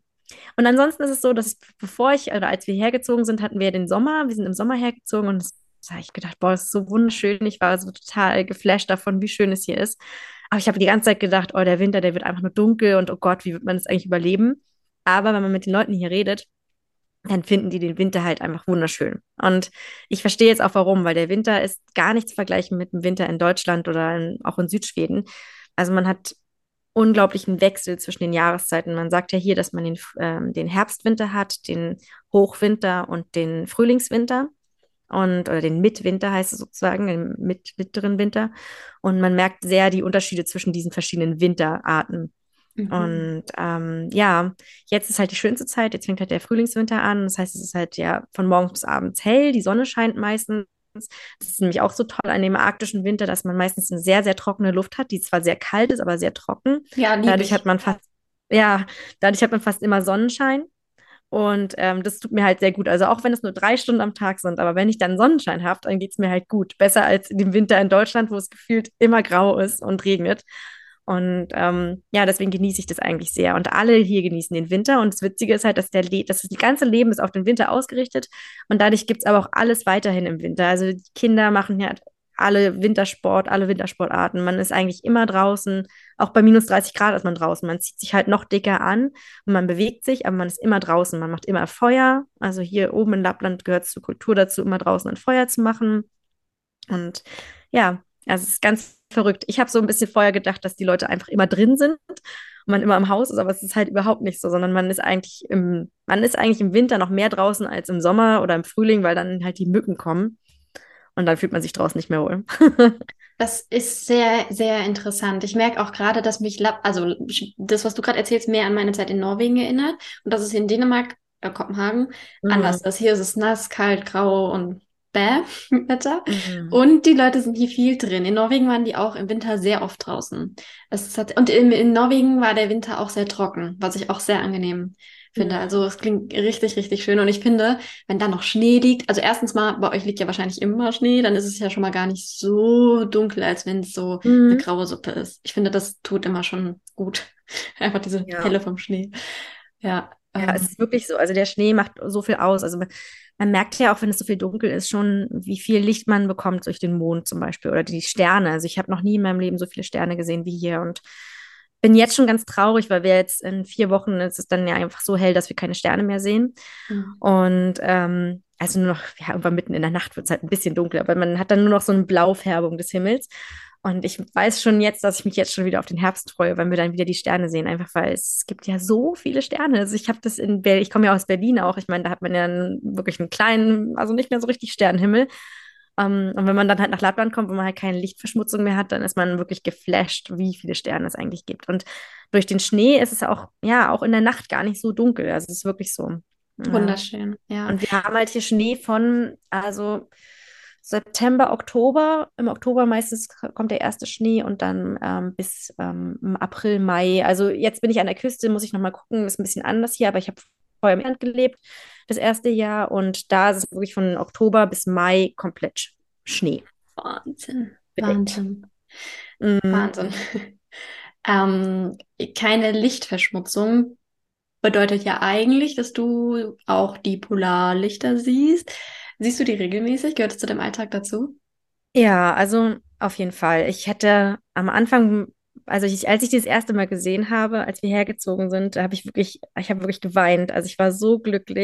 Und ansonsten ist es so, dass bevor ich, oder als wir hergezogen sind, hatten wir den Sommer. Wir sind im Sommer hergezogen und da habe ich gedacht, boah, das ist so wunderschön. Ich war so total geflasht davon, wie schön es hier ist. Aber ich habe die ganze Zeit gedacht, oh, der Winter, der wird einfach nur dunkel und oh Gott, wie wird man das eigentlich überleben? Aber wenn man mit den Leuten hier redet, dann finden die den Winter halt einfach wunderschön. Und ich verstehe jetzt auch warum, weil der Winter ist gar nicht zu vergleichen mit dem Winter in Deutschland oder auch in Südschweden. Also man hat unglaublichen Wechsel zwischen den Jahreszeiten. Man sagt ja hier, dass man den Herbstwinter hat, den Hochwinter und den Frühlingswinter oder den Mittwinter heißt es sozusagen, den mittleren Winter. Und man merkt sehr die Unterschiede zwischen diesen verschiedenen Winterarten.
Mhm.
Und ja, jetzt ist halt die schönste Zeit, jetzt fängt halt der Frühlingswinter an. Das heißt, es ist halt ja von morgens bis abends hell, die Sonne scheint meistens. Das ist nämlich auch so toll an dem arktischen Winter, dass man meistens eine sehr, sehr trockene Luft hat, die zwar sehr kalt ist, aber sehr trocken.
Ja, liebe
Dadurch hat
ich.
man fast, ja, dadurch hat man fast immer Sonnenschein. Und das tut mir halt sehr gut. Also auch wenn es nur 3 Stunden am Tag sind, aber wenn ich dann Sonnenschein habe, dann geht es mir halt gut. Besser als im Winter in Deutschland, wo es gefühlt immer grau ist und regnet. Und ja, deswegen genieße ich das eigentlich sehr. Und alle hier genießen den Winter. Und das Witzige ist halt, dass das ganze Leben ist auf den Winter ausgerichtet. Und dadurch gibt es aber auch alles weiterhin im Winter. Also die Kinder machen ja alle Wintersport, alle Wintersportarten. Man ist eigentlich immer draußen. Auch bei minus 30 Grad ist man draußen. Man zieht sich halt noch dicker an und man bewegt sich, aber man ist immer draußen. Man macht immer Feuer. Also hier oben in Lappland gehört es zur Kultur dazu, immer draußen ein Feuer zu machen. Und ja, also es ist ganz verrückt. Ich habe so ein bisschen vorher gedacht, dass die Leute einfach immer drin sind und man immer im Haus ist, aber es ist halt überhaupt nicht so, sondern man ist eigentlich im Winter noch mehr draußen als im Sommer oder im Frühling, weil dann halt die Mücken kommen und dann fühlt man sich draußen nicht mehr wohl.
Das ist sehr, sehr interessant. Ich merke auch gerade, dass also das, was du gerade erzählst, mehr an meine Zeit in Norwegen erinnert und dass es in Dänemark, Kopenhagen, anders
Mhm.
ist. Hier ist es nass, kalt, grau und bäh, Wetter.
Mhm.
Und die Leute sind hier viel drin. In Norwegen waren die auch im Winter sehr oft draußen. Und in Norwegen war der Winter auch sehr trocken, was ich auch sehr angenehm finde.
Mhm.
Also es klingt richtig, richtig schön. Und ich finde, wenn da noch Schnee liegt, also erstens mal, bei euch liegt ja wahrscheinlich immer Schnee, dann ist es ja schon mal gar nicht so dunkel, als wenn es so eine
Mhm.
graue Suppe ist. Ich finde, das tut immer schon gut. Einfach diese
Ja.
Helle vom Schnee. Ja,
Ja, es ist wirklich so. Also der Schnee macht so viel aus. Also man merkt ja auch, wenn es so viel dunkel ist, schon, wie viel Licht man bekommt durch den Mond zum Beispiel oder die Sterne. Also ich habe noch nie in meinem Leben so viele Sterne gesehen wie hier und bin jetzt schon ganz traurig, weil wir jetzt in 4 Wochen ist es dann ja einfach so hell, dass wir keine Sterne mehr sehen.
mhm.
Und also nur noch, ja, irgendwann mitten in der Nacht wird es halt ein bisschen dunkler, aber man hat dann nur noch so eine Blaufärbung des Himmels. Und ich weiß schon jetzt, dass ich mich jetzt schon wieder auf den Herbst freue, wenn wir dann wieder die Sterne sehen, einfach weil es gibt ja so viele Sterne. Also ich habe das in Berlin, ich komme ja aus Berlin auch. Ich meine, da hat man ja wirklich einen kleinen, also nicht mehr so richtig Sternenhimmel. Und wenn man dann halt nach Lappland kommt, wo man halt keine Lichtverschmutzung mehr hat, dann ist man wirklich geflasht, wie viele Sterne es eigentlich gibt. Und durch den Schnee ist es auch, ja, auch in der Nacht gar nicht so dunkel. Also es ist wirklich so. Ja.
Wunderschön, ja.
Und wir haben halt hier Schnee von, also September, Oktober. Im Oktober meistens kommt der erste Schnee und dann bis im April, Mai. Also jetzt bin ich an der Küste, muss ich nochmal gucken, ist ein bisschen anders hier, aber ich habe vorher im Inland gelebt, das erste Jahr. Und da ist es wirklich von Oktober bis Mai komplett Schnee
Wahnsinn,
bedeckt.
Wahnsinn,
Mhm.
Wahnsinn. Ähm, keine Lichtverschmutzung bedeutet ja eigentlich, dass du auch die Polarlichter siehst. Siehst du die regelmäßig? Gehört es zu deinem Alltag dazu?
Ja, also auf jeden Fall. Ich hätte am Anfang, als ich die das erste Mal gesehen habe, als wir hergezogen sind, ich habe wirklich geweint. Also ich war so glücklich.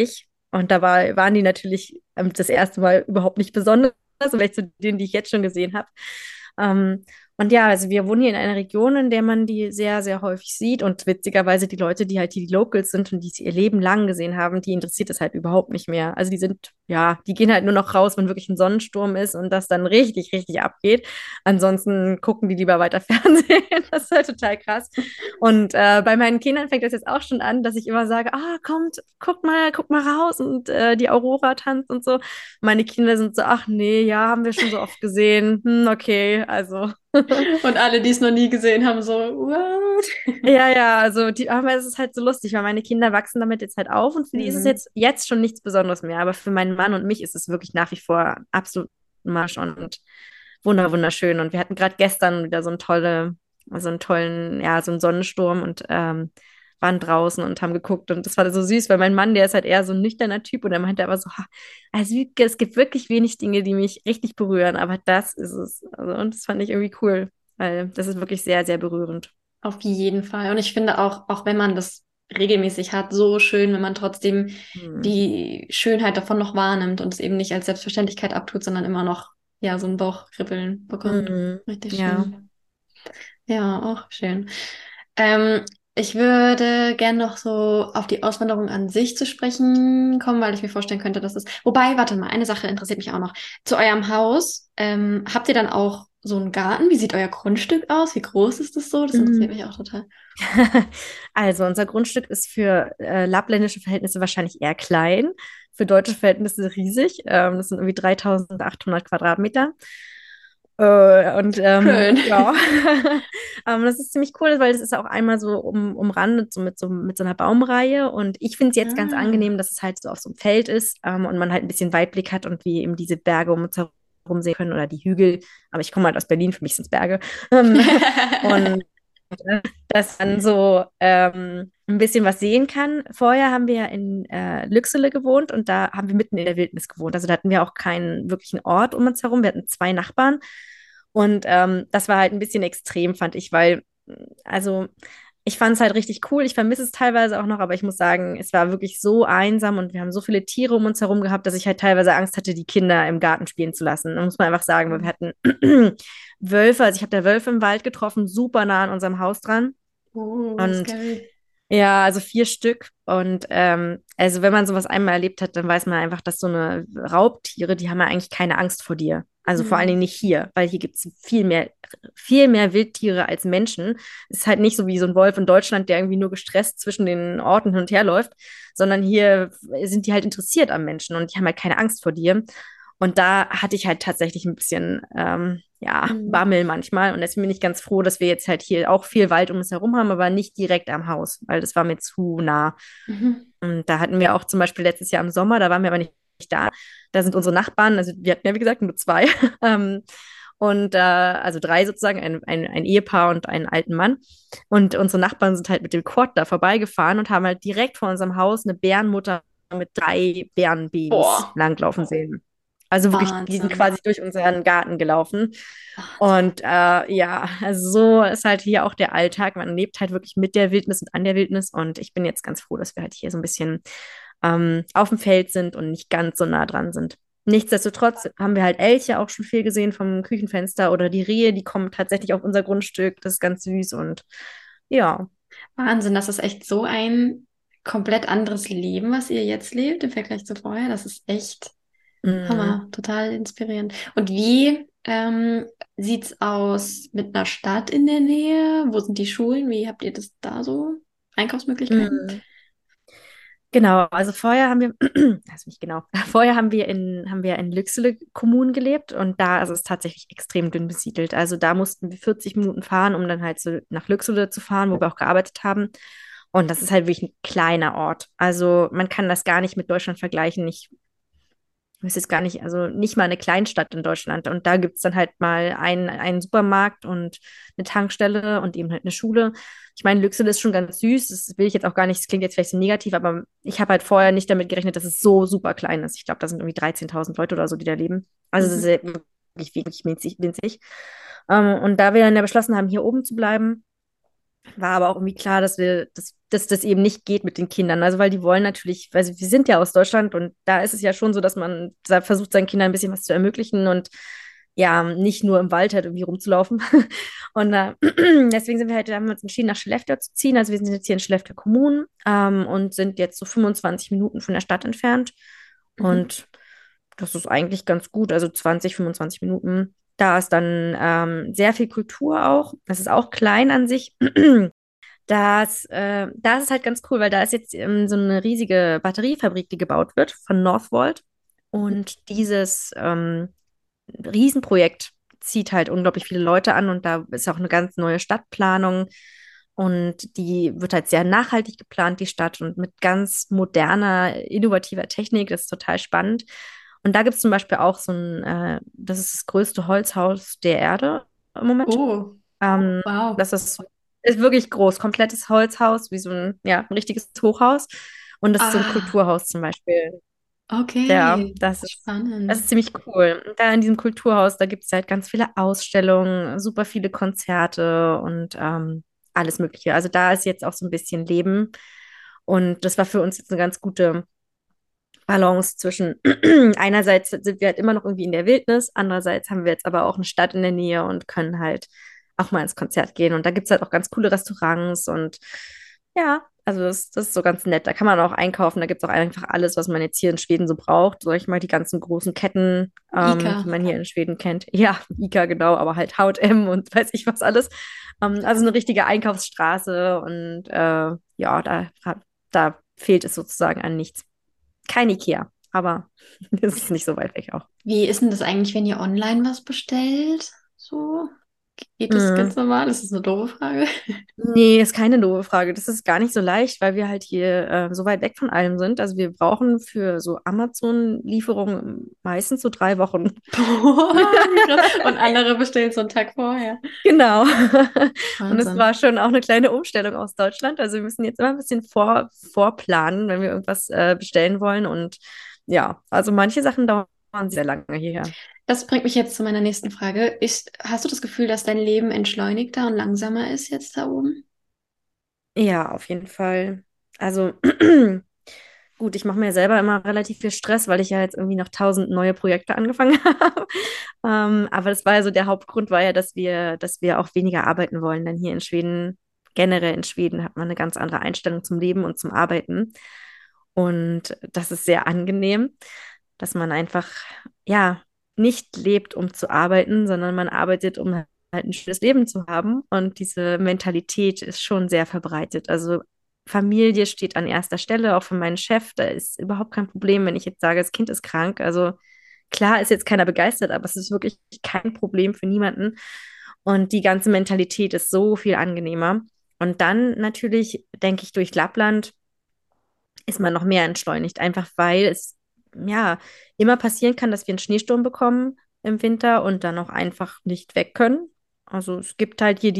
Und dabei waren die natürlich das erste Mal überhaupt nicht besonders, vielleicht zu denen, die ich jetzt schon gesehen habe. Ähm, und ja, also wir wohnen hier in einer Region, in der man die sehr, sehr häufig sieht. Und witzigerweise die Leute, die halt die Locals sind und die es ihr Leben lang gesehen haben, die interessiert es halt überhaupt nicht mehr. Also die sind, ja, die gehen halt nur noch raus, wenn wirklich ein Sonnensturm ist und das dann richtig, richtig abgeht. Ansonsten gucken die lieber weiter Fernsehen. Das ist halt total krass. Und bei meinen Kindern fängt das jetzt auch schon an, dass ich immer sage, kommt, guck mal raus und die Aurora tanzt und so. Meine Kinder sind so, ach nee, ja, haben wir schon so oft gesehen. Okay, also.
Und alle, die es noch nie gesehen haben, so, what?
Ja, ja, also aber es ist halt so lustig, weil meine Kinder wachsen damit jetzt halt auf und für die ist es
Mhm.
jetzt schon nichts Besonderes mehr. Aber für meinen Mann und mich ist es wirklich nach wie vor absolut magisch und wunderschön. Und wir hatten gerade gestern wieder so einen tollen, ja, so einen Sonnensturm und waren draußen und haben geguckt. Und das war so süß, weil mein Mann, der ist halt eher so ein nüchterner Typ und er meinte aber so, also Wiebke, es gibt wirklich wenig Dinge, die mich richtig berühren, aber das ist es. Also, und das fand ich irgendwie cool, weil das ist wirklich sehr, sehr berührend.
Auf jeden Fall. Und ich finde auch wenn man das regelmäßig hat, so schön, wenn man trotzdem
Hm.
die Schönheit davon noch wahrnimmt und es eben nicht als Selbstverständlichkeit abtut, sondern immer noch, ja, so ein Bauchkribbeln bekommt.
Mhm.
Richtig
Ja.
schön. Ja, auch schön. Ähm, Ich würde gerne noch so auf die Auswanderung an sich zu sprechen kommen, weil ich mir vorstellen könnte, dass es. Wobei, warte mal, eine Sache interessiert mich auch noch. Zu eurem Haus, habt ihr dann auch so einen Garten? Wie sieht euer Grundstück aus? Wie groß ist das so? Das interessiert mich
Mhm.
auch total.
Also unser Grundstück ist für lappländische Verhältnisse wahrscheinlich eher klein, für deutsche Verhältnisse riesig. Das sind irgendwie 3.800 Quadratmeter. Und
Schön.
ja, das ist ziemlich cool, weil es ist auch einmal so umrandet so mit so einer Baumreihe. Und ich finde es jetzt ganz
Ah.
angenehm, dass es halt so auf so einem Feld ist und man halt ein bisschen Weitblick hat und wir eben diese Berge um uns herum sehen können oder die Hügel. Aber ich komme halt aus Berlin, für mich sind es Berge. Und dass man so ein bisschen was sehen kann. Vorher haben wir ja in Lücksele gewohnt und da haben wir mitten in der Wildnis gewohnt. Also da hatten wir auch keinen wirklichen Ort um uns herum. Wir hatten zwei Nachbarn und das war halt ein bisschen extrem, fand ich, weil, also ich fand es halt richtig cool. Ich vermisse es teilweise auch noch, aber ich muss sagen, es war wirklich so einsam und wir haben so viele Tiere um uns herum gehabt, dass ich halt teilweise Angst hatte, die Kinder im Garten spielen zu lassen. Da muss man einfach sagen, weil wir hatten Wölfe, also ich habe da Wölfe im Wald getroffen, super nah an unserem Haus dran.
Oh,
Und
scary.
ja, also 4 Stück. Und also wenn man sowas einmal erlebt hat, dann weiß man einfach, dass so eine Raubtiere, die haben ja eigentlich keine Angst vor dir. Also vor allen
Hm.
Dingen nicht hier, weil hier gibt es viel mehr Wildtiere als Menschen. Es ist halt nicht so wie so ein Wolf in Deutschland, der irgendwie nur gestresst zwischen den Orten hin und her läuft, sondern hier sind die halt interessiert am Menschen und die haben halt keine Angst vor dir. Und da hatte ich halt tatsächlich ein bisschen, ja,
Hm.
Bammel manchmal. Und deswegen bin ich ganz froh, dass wir jetzt halt hier auch viel Wald um uns herum haben, aber nicht direkt am Haus, weil das war mir zu nah.
Mhm.
Und da hatten wir auch zum Beispiel letztes Jahr im Sommer, da waren wir aber nicht da. Da sind unsere Nachbarn, also wir hatten ja wie gesagt nur zwei. Und also drei sozusagen, ein Ehepaar und einen alten Mann. Und unsere Nachbarn sind halt mit dem Quad da vorbeigefahren und haben halt direkt vor unserem Haus eine Bärenmutter mit 3 Bärenbabys
Boah,
langlaufen sehen. Also wirklich, die sind
Wahnsinn.
quasi durch unseren Garten gelaufen.
Wahnsinn.
Und ja, also so ist halt hier auch der Alltag. Man lebt halt wirklich mit der Wildnis und an der Wildnis. Und ich bin jetzt ganz froh, dass wir halt hier so ein bisschen auf dem Feld sind und nicht ganz so nah dran sind. Nichtsdestotrotz haben wir halt Elche auch schon viel gesehen vom Küchenfenster oder die Rehe, die kommen tatsächlich auf unser Grundstück. Das ist ganz süß und ja.
Wahnsinn, das ist echt so ein komplett anderes Leben, was ihr jetzt lebt im Vergleich zu vorher. Das ist echt
Mm.
Hammer, total inspirierend. Und wie sieht's aus mit einer Stadt in der Nähe? Wo sind die Schulen? Wie habt ihr das da so? Einkaufsmöglichkeiten?
Mm. Genau, also vorher haben wir, also nicht genau, vorher haben wir in Lüxele Kommunen gelebt und da ist es tatsächlich extrem dünn besiedelt. Also da mussten wir 40 Minuten fahren, um dann halt so nach Lüxele zu fahren, wo wir auch gearbeitet haben. Und das ist halt wirklich ein kleiner Ort. Also man kann das gar nicht mit Deutschland vergleichen. Ich weiß jetzt gar nicht, also nicht mal eine Kleinstadt in Deutschland. Und da gibt es dann halt mal einen Supermarkt und eine Tankstelle und eben halt eine Schule. Ich meine, Lüxel ist schon ganz süß. Das will ich jetzt auch gar nicht, das klingt jetzt vielleicht so negativ, aber ich habe halt vorher nicht damit gerechnet, dass es so super klein ist. Ich glaube, da sind irgendwie 13.000 Leute oder so, die da leben. Also es ist
Mhm.
ja wirklich winzig, winzig. Und da wir dann ja beschlossen haben, hier oben zu bleiben, war aber auch irgendwie klar, dass wir das dass das eben nicht geht mit den Kindern. Also weil die wollen natürlich, weil wir sind ja aus Deutschland und da ist es ja schon so, dass man versucht, seinen Kindern ein bisschen was zu ermöglichen und ja, nicht nur im Wald halt irgendwie rumzulaufen. Und deswegen haben wir uns entschieden, nach Skellefteå zu ziehen. Also wir sind jetzt hier in Skellefteå Kommune und sind jetzt so 25 Minuten von der Stadt entfernt.
Mhm.
Und das ist eigentlich ganz gut, also 20, 25 Minuten. Da ist dann sehr viel Kultur auch. Das ist auch klein an sich. Da ist es halt ganz cool, weil da ist jetzt so eine riesige Batteriefabrik, die gebaut wird von Northvolt. Und dieses Riesenprojekt zieht halt unglaublich viele Leute an und da ist auch eine ganz neue Stadtplanung und die wird halt sehr nachhaltig geplant, die Stadt, und mit ganz moderner, innovativer Technik. Das ist total spannend. Und da gibt es zum Beispiel auch das ist das größte Holzhaus der Erde im Moment.
Oh,
Ähm,
wow.
das ist wirklich groß, komplettes Holzhaus, wie so ein richtiges Hochhaus. Und das ist so ein
Ah,
Kulturhaus zum Beispiel. Ja,
okay.
das
Spannend.
ist ziemlich cool. Und da in diesem Kulturhaus, da gibt es halt ganz viele Ausstellungen, super viele Konzerte und alles Mögliche. Also da ist jetzt auch so ein bisschen Leben. Und das war für uns jetzt eine ganz gute Balance zwischen, einerseits sind wir halt immer noch irgendwie in der Wildnis, andererseits haben wir jetzt aber auch eine Stadt in der Nähe und können halt auch mal ins Konzert gehen. Und da gibt es halt auch ganz coole Restaurants und ja, also das ist so ganz nett. Da kann man auch einkaufen, da gibt es auch einfach alles, was man jetzt hier in Schweden so braucht. Sag ich mal, die ganzen großen Ketten,
Ika.
die man hier in Schweden kennt. Ja, ICA genau, aber halt H&M und weiß ich was alles. Also eine richtige Einkaufsstraße und ja, da fehlt es sozusagen an nichts. Kein Ikea, aber es ist nicht so weit weg auch.
Wie ist denn das eigentlich, wenn ihr online was bestellt? So, geht das ganz
Mhm.
normal? Das ist eine doofe Frage.
Nee, ist keine doofe Frage. Das ist gar nicht so leicht, weil wir halt hier so weit weg von allem sind. Also wir brauchen für so Amazon-Lieferungen meistens so 3 Wochen.
Boah, wie krass. Und andere bestellen so einen Tag vorher.
Genau. Und es
Wahnsinn.
war schon auch eine kleine Umstellung aus Deutschland. Also wir müssen jetzt immer ein bisschen vorplanen, wenn wir irgendwas bestellen wollen. Und ja, also manche Sachen dauern sehr lange hierher.
Das bringt mich jetzt zu meiner nächsten Frage. Hast du das Gefühl, dass dein Leben entschleunigter und langsamer ist jetzt da oben?
Ja, auf jeden Fall. Also gut, ich mache mir selber immer relativ viel Stress, weil ich ja jetzt irgendwie noch 1000 neue Projekte angefangen habe. Aber das war ja so, der Hauptgrund war ja, dass wir auch weniger arbeiten wollen. Denn hier in Schweden, generell in Schweden, hat man eine ganz andere Einstellung zum Leben und zum Arbeiten. Und das ist sehr angenehm, dass man einfach, ja, nicht lebt, um zu arbeiten, sondern man arbeitet, um halt ein schönes Leben zu haben. Und diese Mentalität ist schon sehr verbreitet. Also Familie steht an erster Stelle, auch für meinen Chef. Da ist überhaupt kein Problem, wenn ich jetzt sage, das Kind ist krank. Also klar ist jetzt keiner begeistert, aber es ist wirklich kein Problem für niemanden. Und die ganze Mentalität ist so viel angenehmer. Und dann natürlich, denke ich, durch Lappland ist man noch mehr entschleunigt, einfach weil es ja immer passieren kann, dass wir einen Schneesturm bekommen im Winter und dann auch einfach nicht weg können. Also es gibt halt hier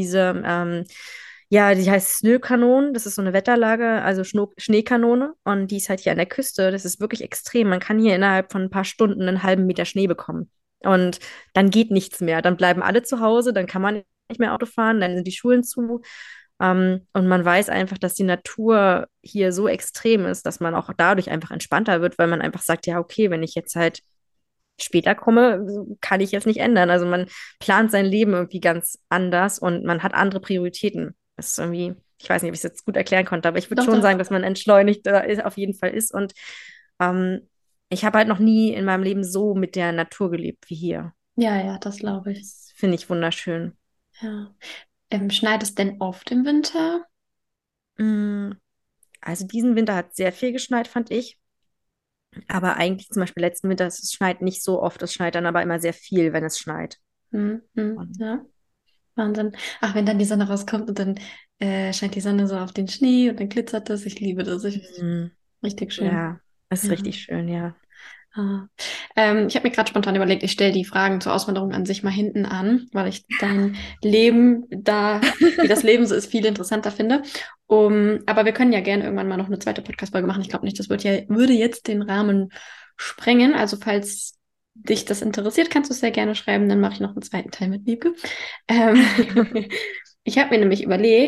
ja, die heißt Snökanon, das ist so eine Wetterlage, also Schneekanone, und die ist halt hier an der Küste. Das ist wirklich extrem. Man kann hier innerhalb von ein paar Stunden einen halben Meter Schnee bekommen. Und dann geht nichts mehr. Dann bleiben alle zu Hause, dann kann man nicht mehr Auto fahren, dann sind die Schulen zu. Und man weiß einfach, dass die Natur hier so extrem ist, dass man auch dadurch einfach entspannter wird, weil man einfach sagt, ja, okay, wenn ich jetzt halt später komme, kann ich jetzt nicht ändern. Also man plant sein Leben irgendwie ganz anders und man hat andere Prioritäten. Das ist irgendwie, ich weiß nicht, ob ich es jetzt gut erklären konnte, aber ich würde
Doch,
schon
doch.
sagen, dass man entschleunigt auf jeden Fall ist. Und ähm, ich habe halt noch nie in meinem Leben so mit der Natur gelebt wie hier.
Ja, ja, das glaube ich.
Das finde ich wunderschön.
Ja. Schneit es denn oft im Winter?
Mm, Also diesen Winter hat sehr viel geschneit, fand ich. Aber eigentlich zum Beispiel letzten Winter, es schneit nicht so oft, es schneit dann aber immer sehr viel, wenn es schneit. Und,
Ja, Wahnsinn. Ach, wenn dann die Sonne rauskommt und dann scheint die Sonne so auf den Schnee und dann glitzert es. Ich liebe das.
mm,
Richtig schön.
ja, das ist
Ja.
richtig schön, ja.
Ah. Ich habe mir gerade spontan überlegt, ich stelle die Fragen zur Auswanderung an sich mal hinten an, weil ich dein Leben da, wie das Leben so ist, viel interessanter finde. Aber wir können ja gerne irgendwann mal noch eine zweite Podcast-Folge machen. Ich glaube nicht, würde jetzt den Rahmen sprengen. Also falls dich das interessiert, kannst du es sehr gerne schreiben. Dann mache ich noch einen zweiten Teil mit Wiebke. Ähm, Ich habe mir nämlich überlegt,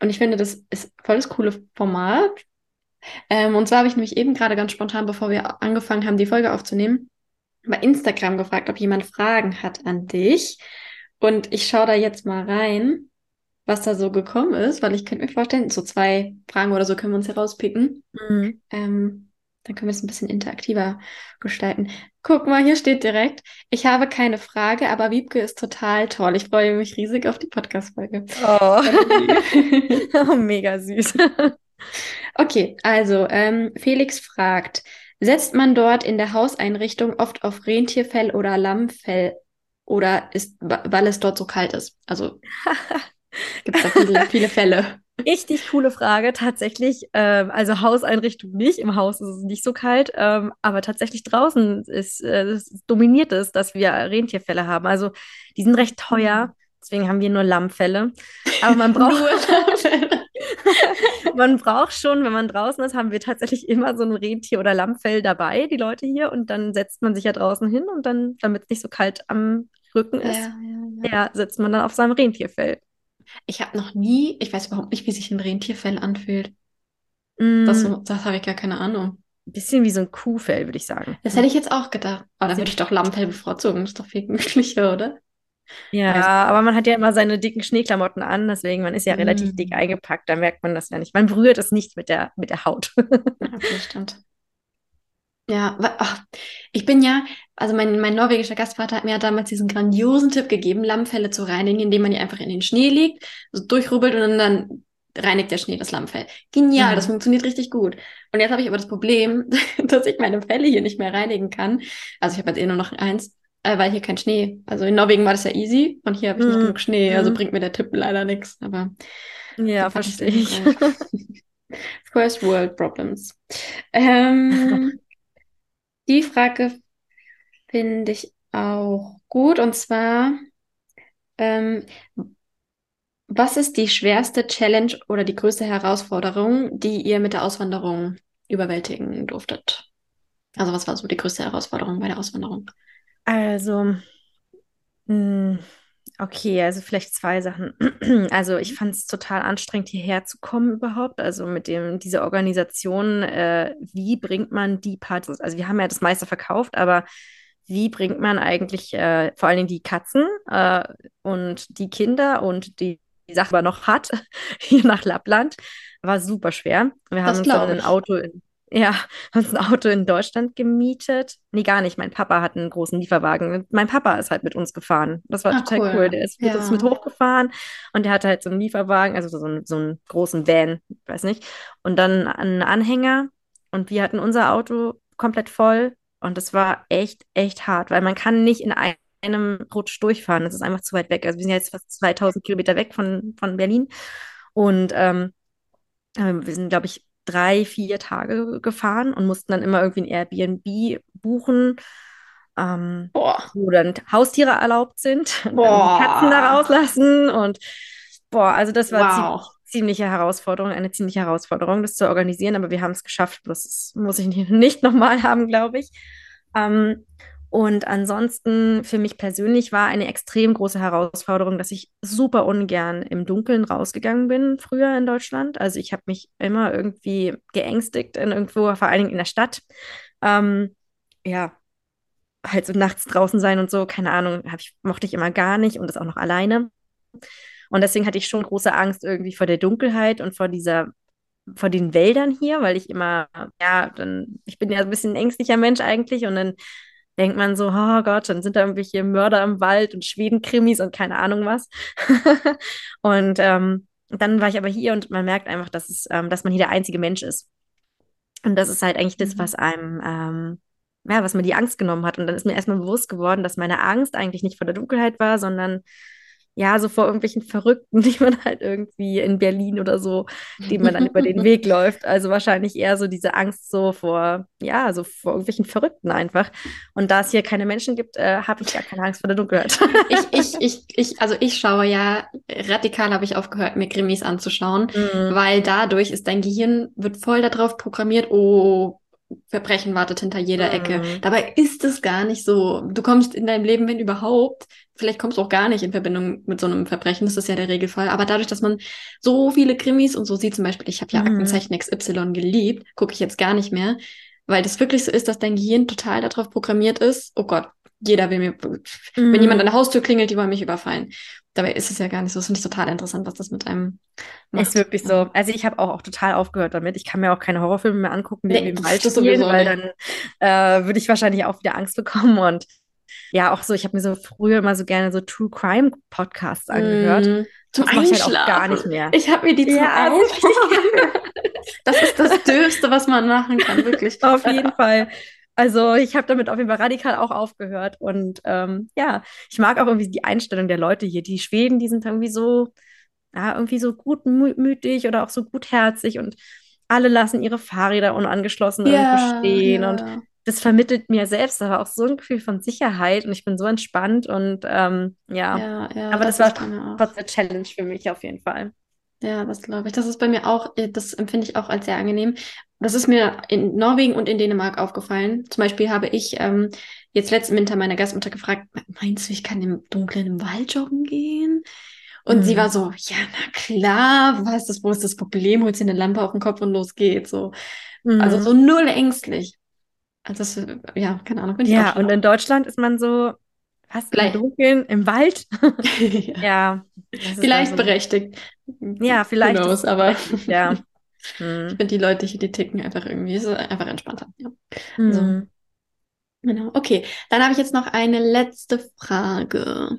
Und ich finde, das ist voll das coole Format. Und zwar habe ich nämlich eben gerade ganz spontan, bevor wir angefangen haben, die Folge aufzunehmen, bei Instagram gefragt, ob jemand Fragen hat an dich. Und ich schaue da jetzt mal rein, was da so gekommen ist, weil ich könnte mir vorstellen, so 2 Fragen oder so können wir uns herauspicken.
Mhm.
Dann können wir es ein bisschen interaktiver gestalten. Guck mal, hier steht direkt, ich habe keine Frage, aber Wiebke ist total toll. Ich freue mich riesig auf die Podcast-Folge.
Oh.
Voll
Oh, mega süß.
Okay, also Felix fragt, setzt man dort in der Hauseinrichtung oft auf Rentierfell oder Lammfell oder weil es dort so kalt ist? Also gibt es da viele Fälle.
Richtig coole Frage, tatsächlich. Also Hauseinrichtung nicht, im Haus ist es nicht so kalt, aber tatsächlich draußen dominiert es, dass wir Rentierfelle haben. Also die sind recht teuer, deswegen haben wir nur Lammfelle. Aber man braucht,
Nur Lammfell.
man braucht schon, wenn man draußen ist, haben wir tatsächlich immer so ein Rentier- oder Lammfell dabei, die Leute hier. Und dann setzt man sich ja draußen hin und dann, damit es nicht so kalt am Rücken
Ja,
ist,
ja, ja.
ja, setzt man dann auf seinem Rentierfell.
Ich habe noch nie, ich weiß überhaupt nicht, wie sich ein Rentierfell anfühlt.
Mm,
Das habe ich gar keine Ahnung.
ein bisschen wie so ein Kuhfell, würde ich sagen.
Das hätte ich jetzt auch gedacht. Aber dann würde ich doch Lammfell bevorzugen. Das ist doch viel gemütlicher, oder? Weiß
Ja, aber man hat ja immer seine dicken Schneeklamotten an, deswegen man ist ja relativ dick
hm.
eingepackt, da merkt man das ja nicht. Man berührt es nicht mit der Haut.
Ja, okay, stimmt. Ja, ich bin ja, also mein norwegischer Gastvater hat mir ja damals diesen grandiosen Tipp gegeben, Lammfelle zu reinigen, indem man die einfach in den Schnee legt, so durchrubbelt und dann reinigt der Schnee das Lammfell. Genial, das
Mhm.
funktioniert richtig gut. Und jetzt habe ich aber das Problem, dass ich meine Felle hier nicht mehr reinigen kann. Also ich habe jetzt nur noch eins, weil hier kein Schnee. Also in Norwegen war das ja easy und hier habe ich nicht genug Schnee, also
Mhm.
bringt mir der Tipp leider nichts. Aber auf
Ja,
jeden Fall nicht so
verstehe ich.
hilfreich. First World Problems. Ähm, Die Frage finde ich auch gut. Und zwar, ähm, was ist die schwerste Challenge oder die größte Herausforderung, die ihr mit der Auswanderung überwältigen durftet? Also was war so die größte Herausforderung bei der Auswanderung?
Also, mh, okay, also vielleicht zwei Sachen. Also ich fand es total anstrengend, hierher zu kommen überhaupt. Also mit dieser Organisation, wie bringt man die Partys? Also wir haben ja das meiste verkauft, aber wie bringt man eigentlich vor allen Dingen die Katzen und die Kinder und die Sache aber noch hat, hier nach Lappland? War super schwer. Wir haben
Das
uns dann
glaube
ein
ich.
Auto ja, uns ein Auto in Deutschland gemietet. Nee, gar nicht. Mein Papa hat einen großen Lieferwagen. Mein Papa ist halt mit uns gefahren. Das war
Ah,
total cool.
cool.
Der ist mit uns mit
Ja.
hochgefahren und der hatte halt so einen Lieferwagen, also so einen großen Van, weiß nicht. Und dann einen Anhänger. Und wir hatten unser Auto komplett voll. Und das war echt, echt hart, weil man kann nicht in einem Rutsch durchfahren. Das ist einfach zu weit weg. Also wir sind jetzt fast 2000 Kilometer weg von Berlin. Und wir sind, glaube ich, 3, 4 Tage gefahren und mussten dann immer irgendwie ein Airbnb buchen,
Boah.
wo dann Haustiere erlaubt sind und dann die Katzen da
Boah.
rauslassen. Und boah, also das war
Wow.
ziemliche Herausforderung, eine ziemliche Herausforderung, das zu organisieren, aber wir haben es geschafft. Bloß das muss ich nicht nochmal haben, glaube ich. Ähm, und ansonsten für mich persönlich war eine extrem große Herausforderung, dass ich super ungern im Dunkeln rausgegangen bin früher in Deutschland. Also ich habe mich immer irgendwie geängstigt in irgendwo, vor allen Dingen in der Stadt. Ja, halt so nachts draußen sein und so, keine Ahnung, mochte ich immer gar nicht und das auch noch alleine. Und deswegen hatte ich schon große Angst irgendwie vor der Dunkelheit und vor den Wäldern hier, weil ich immer, ja, ich bin ja ein bisschen ein ängstlicher Mensch eigentlich und dann denkt man so, oh Gott, dann sind da irgendwelche Mörder im Wald und Schwedenkrimis und keine Ahnung was. Und dann war ich aber hier und man merkt einfach, dass man hier der einzige Mensch ist. Und das ist halt eigentlich das,
Mhm.
was einem, ja, was mir die Angst genommen hat. Und dann ist mir erstmal bewusst geworden, dass meine Angst eigentlich nicht vor der Dunkelheit war, sondern ja, so vor irgendwelchen Verrückten, die man halt irgendwie in Berlin oder so, denen man dann über den Weg läuft. Also wahrscheinlich eher so diese Angst so vor, ja, so vor irgendwelchen Verrückten einfach. Und da es hier keine Menschen gibt, habe ich gar keine Angst vor der Dunkelheit.
Also ich schaue ja, radikal habe ich aufgehört, mir Krimis anzuschauen,
Mhm.
weil dadurch ist dein Gehirn, wird voll darauf programmiert, oh, Verbrechen wartet hinter jeder Ecke.
Mhm.
Dabei ist es gar nicht so. Du kommst in deinem Leben, wenn überhaupt, vielleicht kommst du auch gar nicht in Verbindung mit so einem Verbrechen, das ist ja der Regelfall. Aber dadurch, dass man so viele Krimis und so sieht, zum Beispiel, ich habe ja
Mhm.
Aktenzeichen XY geliebt, gucke ich jetzt gar nicht mehr, weil das wirklich so ist, dass dein Gehirn total darauf programmiert ist, oh Gott, jeder will mir, wenn jemand an
Mhm.
der Haustür klingelt, die wollen mich überfallen. Dabei ist es ja gar nicht so. Das finde ich total interessant, was das mit einem
Ist
macht.
wirklich
Ja.
so. Also ich habe auch total aufgehört damit. Ich kann mir auch keine Horrorfilme mehr angucken, die irgendwie
Nee,
im
das,
Wald
das
spielen,
sowieso
weil
nicht.
dann würde ich wahrscheinlich auch wieder Angst bekommen. Und ja, auch so, ich habe mir so früher immer so gerne so True Crime Podcasts angehört.
Zum
Das mache ich halt auch gar
Einschlafen.
nicht mehr.
Ich habe mir die zum
Ja, das ist richtig
Einschlafen. Das ist das Dürfste, was man machen kann, wirklich.
auf jeden Fall. Also ich habe damit auf jeden Fall radikal auch aufgehört. Und ja, ich mag auch irgendwie die Einstellung der Leute hier. Die Schweden, die sind irgendwie so, ja, irgendwie so gutmütig oder auch so gutherzig und alle lassen ihre Fahrräder unangeschlossen irgendwo
Ja,
stehen. Und
ja,
das vermittelt mir selbst aber auch so ein Gefühl von Sicherheit und ich bin so entspannt und ja,
ja,
aber das
das
war
ist bei mir auch.
trotzdem eine Challenge für mich auf jeden Fall.
Ja, das glaube ich. Das ist bei mir auch, das empfinde ich auch als sehr angenehm. Das ist mir in Norwegen und in Dänemark aufgefallen. Zum Beispiel habe ich jetzt letzten Winter meine Gastmutter gefragt, meinst du, ich kann im Dunkeln im Wald joggen gehen? Und sie war
Mhm.
so, ja, na klar, wo ist das Problem? Holst dir eine Lampe auf den Kopf und los geht's. So. Also so
Mhm.
null ängstlich. Also das, ja, keine Ahnung, finde ich auch
Ja,
schön.
und in Deutschland ist man so, was, im
Gleich.
Dunkeln, im Wald?
Ja.
Ja, das ist dann
Vielleicht
so,
berechtigt.
ja,
Who
vielleicht ist
knows,
es
aber
berechtigt, ja.
ich
Mhm.
finde die Leute hier, die ticken einfach irgendwie, ist einfach entspannter. Ja. So,
Mhm.
genau. Okay, dann habe ich jetzt noch eine letzte Frage.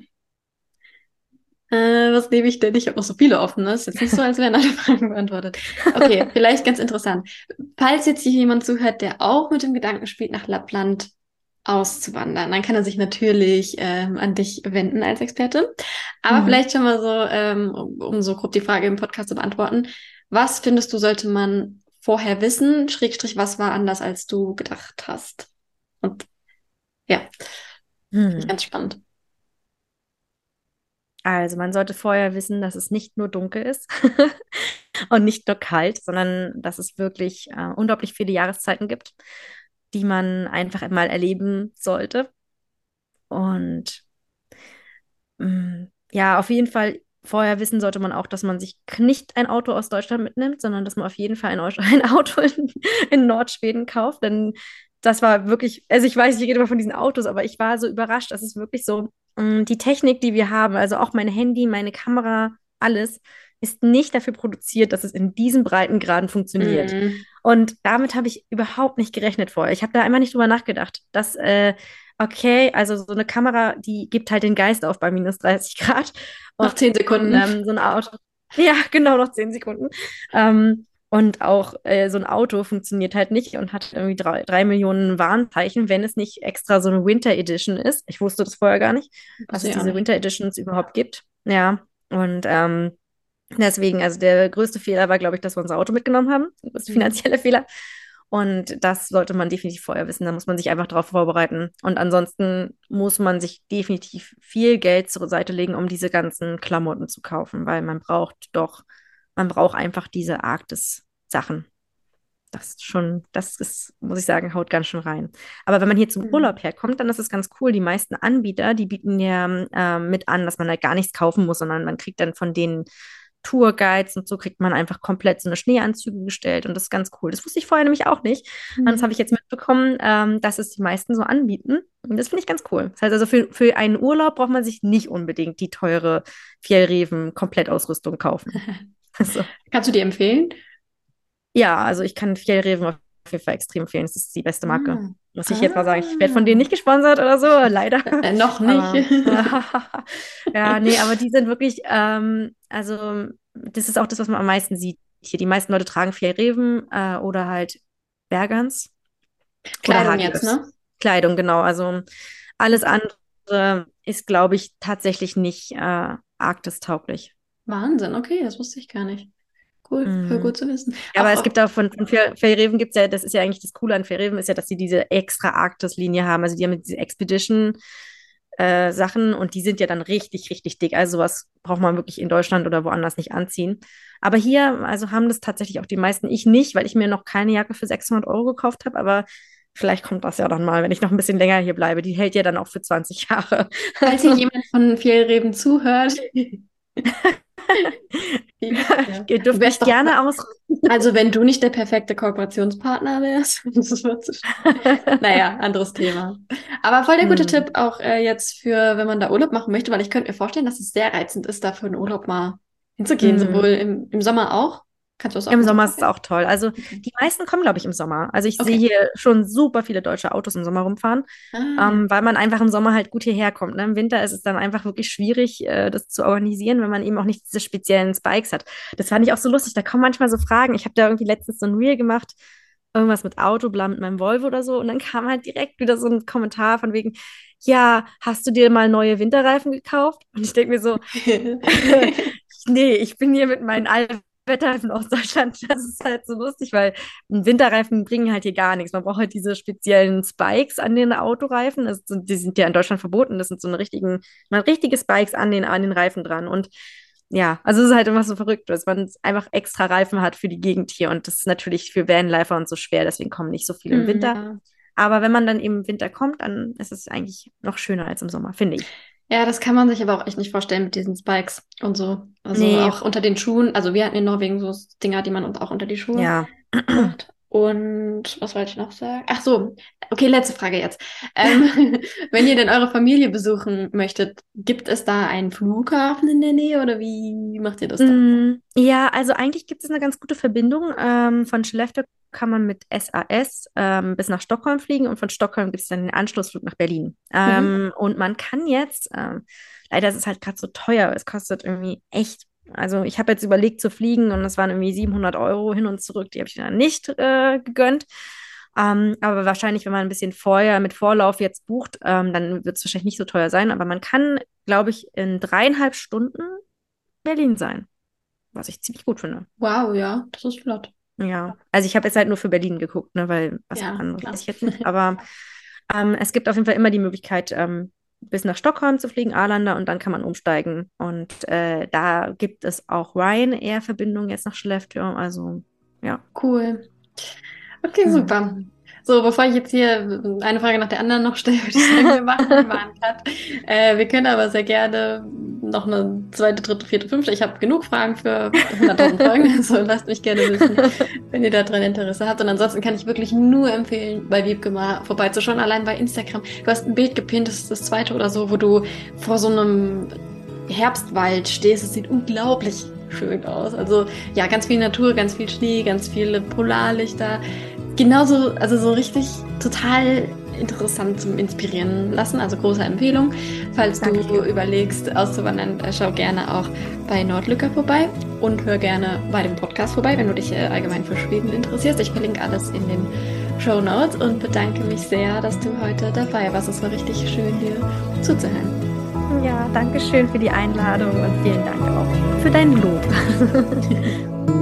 Was nehme ich denn? Ich habe noch so viele offen, ne? Ist jetzt nicht so, als wären alle Fragen beantwortet. Okay, vielleicht ganz interessant. Falls jetzt hier jemand zuhört, der auch mit dem Gedanken spielt, nach Lappland auszuwandern, dann kann er sich natürlich an dich wenden als Experte. Aber
Mhm.
vielleicht schon mal so, um so grob die Frage im Podcast zu beantworten. Was findest du, sollte man vorher wissen? Schrägstrich, was war anders, als du gedacht hast? Und ja, finde ich
Mhm.
ganz spannend.
Also man sollte vorher wissen, dass es nicht nur dunkel ist und nicht nur kalt, sondern dass es wirklich unglaublich viele Jahreszeiten gibt, die man einfach mal erleben sollte. Und ja, auf jeden Fall vorher wissen sollte man auch, dass man sich nicht ein Auto aus Deutschland mitnimmt, sondern dass man auf jeden Fall ein Auto in Nordschweden kauft. Denn das war wirklich, also ich weiß, ich rede immer von diesen Autos, aber ich war so überrascht, dass es wirklich so, die Technik, die wir haben, also auch mein Handy, meine Kamera, alles, ist nicht dafür produziert, dass es in diesen Breitengraden funktioniert.
Mhm.
Und damit habe ich überhaupt nicht gerechnet vorher. Ich habe da einmal nicht drüber nachgedacht, dass okay, also so eine Kamera, die gibt halt den Geist auf bei minus 30 Grad.
Noch
Und
10 Sekunden.
so ein Auto, ja, genau, noch 10 Sekunden. Und auch so ein Auto funktioniert halt nicht und hat irgendwie 3 Millionen Warnzeichen, wenn es nicht extra so eine Winter Edition ist. Ich wusste das vorher gar nicht, dass
Wusste
es
ich auch
diese
nicht.
Winter Editions überhaupt gibt. Ja, und deswegen, also der größte Fehler war, glaube ich, dass wir unser Auto mitgenommen haben. Das ist
Mhm.
finanzielle Fehler. Und das sollte man definitiv vorher wissen. Da muss man sich einfach darauf vorbereiten. Und ansonsten muss man sich definitiv viel Geld zur Seite legen, um diese ganzen Klamotten zu kaufen, weil man braucht einfach diese Arktis-Sachen. Das ist schon, das ist, muss ich sagen, haut ganz schön rein. Aber wenn man hier zum
Mhm.
Urlaub herkommt, dann ist es ganz cool. Die meisten Anbieter, die bieten ja mit an, dass man da gar nichts kaufen muss, sondern man kriegt dann von den Tourguides und so kriegt man einfach komplett so eine Schneeanzüge gestellt und das ist ganz cool. Das wusste ich vorher nämlich auch nicht. Und das
Mhm.
habe ich jetzt mitbekommen, dass es die meisten so anbieten. Und das finde ich ganz cool. Das heißt also, für einen Urlaub braucht man sich nicht unbedingt die teure Fjellreven-Komplettausrüstung kaufen. Also,
Kannst du dir empfehlen?
ja, also ich kann Fjellreven auf jeden Fall extrem empfehlen. Das ist die beste Marke.
Ah.
Muss ich jetzt mal sagen. Ich werde von denen
Ah.
nicht gesponsert oder so, leider.
Noch nicht.
Aber ja, nee, aber die sind wirklich, also das ist auch das, was man am meisten sieht hier. Die meisten Leute tragen Fjellreven oder halt Bergans oder
Kleidung jetzt,
Hageöfs.
ne?
Kleidung, genau. Also alles
Okay.
andere ist, glaube ich, tatsächlich nicht arktistauglich.
Wahnsinn, okay, das wusste ich gar nicht. Cool, voll
Mhm.
gut zu wissen.
Ja, aber
Auch,
es gibt auch von Fjellreven gibt es ja, das ist ja eigentlich das Coole an Fjellreven, ist ja, dass sie diese extra Arktis-Linie haben. Also die haben diese Expedition, Sachen und die sind ja dann richtig, richtig dick. Also sowas braucht man wirklich in Deutschland oder woanders nicht anziehen. Aber hier, also haben das tatsächlich auch die meisten. Ich nicht, weil ich mir noch keine Jacke für 600 € gekauft habe, aber vielleicht kommt das ja dann mal, wenn ich noch ein bisschen länger hier bleibe. Die hält ja dann auch für 20 Jahre.
Falls hier jemand von Fjällräven zuhört. Ja.
Ihr dürft mich gerne ausrufen.
Also wenn du nicht der perfekte Kooperationspartner wärst, das wird so naja, anderes Thema. Aber voll der gute Tipp auch jetzt für, wenn man da Urlaub machen möchte, weil ich könnte mir vorstellen, dass es sehr reizend ist, da für einen Urlaub mal hinzugehen, sowohl im Sommer auch. Kannst du das auch
Im
im
Sommer ist es auch toll. Also die meisten kommen, glaube ich, im Sommer. Also ich sehe hier schon super viele deutsche Autos im Sommer rumfahren, weil man einfach im Sommer halt gut hierher kommt. Ne? Im Winter ist es dann einfach wirklich schwierig, das zu organisieren, wenn man eben auch nicht diese speziellen Spikes hat. Das fand ich auch so lustig. Da kommen manchmal so Fragen. Ich habe da irgendwie letztens so ein Reel gemacht, irgendwas mit Auto, bla mit meinem Volvo oder so. Und dann kam halt direkt wieder so ein Kommentar von wegen, ja, hast du dir mal neue Winterreifen gekauft? Und ich denke mir so, nee, ich bin hier mit meinen alten Wetterreifen aus Deutschland. Das ist halt so lustig, weil Winterreifen bringen halt hier gar nichts. Man braucht halt diese speziellen Spikes an den Autoreifen. Die sind ja in Deutschland verboten. Das sind so richtige Spikes an den Reifen dran. Und ja, also es ist halt immer so verrückt, dass man einfach extra Reifen hat für die Gegend hier. Und das ist natürlich für Vanlifer und so schwer. Deswegen kommen nicht so viele im Winter.
Ja.
Aber wenn man dann eben im Winter kommt, dann ist es eigentlich noch schöner als im Sommer, finde ich.
Ja, das kann man sich aber auch echt nicht vorstellen mit diesen Spikes und so. Also
Nee.
auch unter den Schuhen. Also wir hatten in Norwegen so Dinger, die man uns auch unter die Schuhe
Ja.
macht. Und was wollte ich noch sagen? Ach so, okay, letzte Frage jetzt. Wenn ihr denn eure Familie besuchen möchtet, gibt es da einen Flughafen in der Nähe oder wie macht ihr das dann?
Ja, also eigentlich gibt es eine ganz gute Verbindung. Von Skellefteå kann man mit SAS bis nach Stockholm fliegen und von Stockholm gibt es dann den Anschlussflug nach Berlin. Und man kann jetzt, leider ist es halt gerade so teuer, es kostet irgendwie echt, also ich habe jetzt überlegt zu fliegen und das waren irgendwie 700 € hin und zurück, die habe ich dann nicht gegönnt. Aber wahrscheinlich, wenn man ein bisschen vorher mit Vorlauf jetzt bucht, dann wird es wahrscheinlich nicht so teuer sein. Aber man kann, glaube ich, in 3,5 Stunden Berlin sein, was ich ziemlich gut finde.
Wow, ja, das ist flott.
Ja, also ich habe jetzt halt nur für Berlin geguckt, ne, weil was anderes
klar.
weiß ich jetzt nicht. Aber es gibt auf jeden Fall immer die Möglichkeit, bis nach Stockholm zu fliegen, Arlanda, und dann kann man umsteigen. Und da gibt es auch Ryanair-Verbindungen jetzt nach Skellefteå. Also ja.
Cool. Okay, super. So, bevor ich jetzt hier eine Frage nach der anderen noch stelle, würde ich sagen, wir machen mal einen Cut. Wir können aber sehr gerne noch eine zweite, dritte, vierte, fünfte. Ich habe genug Fragen für 100.000 Folgen, also lasst mich gerne wissen, wenn ihr daran Interesse habt. Und ansonsten kann ich wirklich nur empfehlen, bei Wiebke mal vorbeizuschauen, allein bei Instagram. Du hast ein Bild gepinnt, das ist das zweite oder so, wo du vor so einem Herbstwald stehst. Es sieht unglaublich schön aus. Also ja, ganz viel Natur, ganz viel Schnee, ganz viele Polarlichter. Genauso, also so richtig total interessant zum Inspirieren lassen. Also große Empfehlung. Falls du überlegst, auszuwandern, schau gerne auch bei Nordlücker vorbei und hör gerne bei dem Podcast vorbei, wenn du dich allgemein für Schweden interessierst. Ich verlinke alles in den Shownotes und bedanke mich sehr, dass du heute dabei warst. Es war richtig schön, dir zuzuhören.
Ja, danke schön für die Einladung und vielen Dank auch für dein Lob.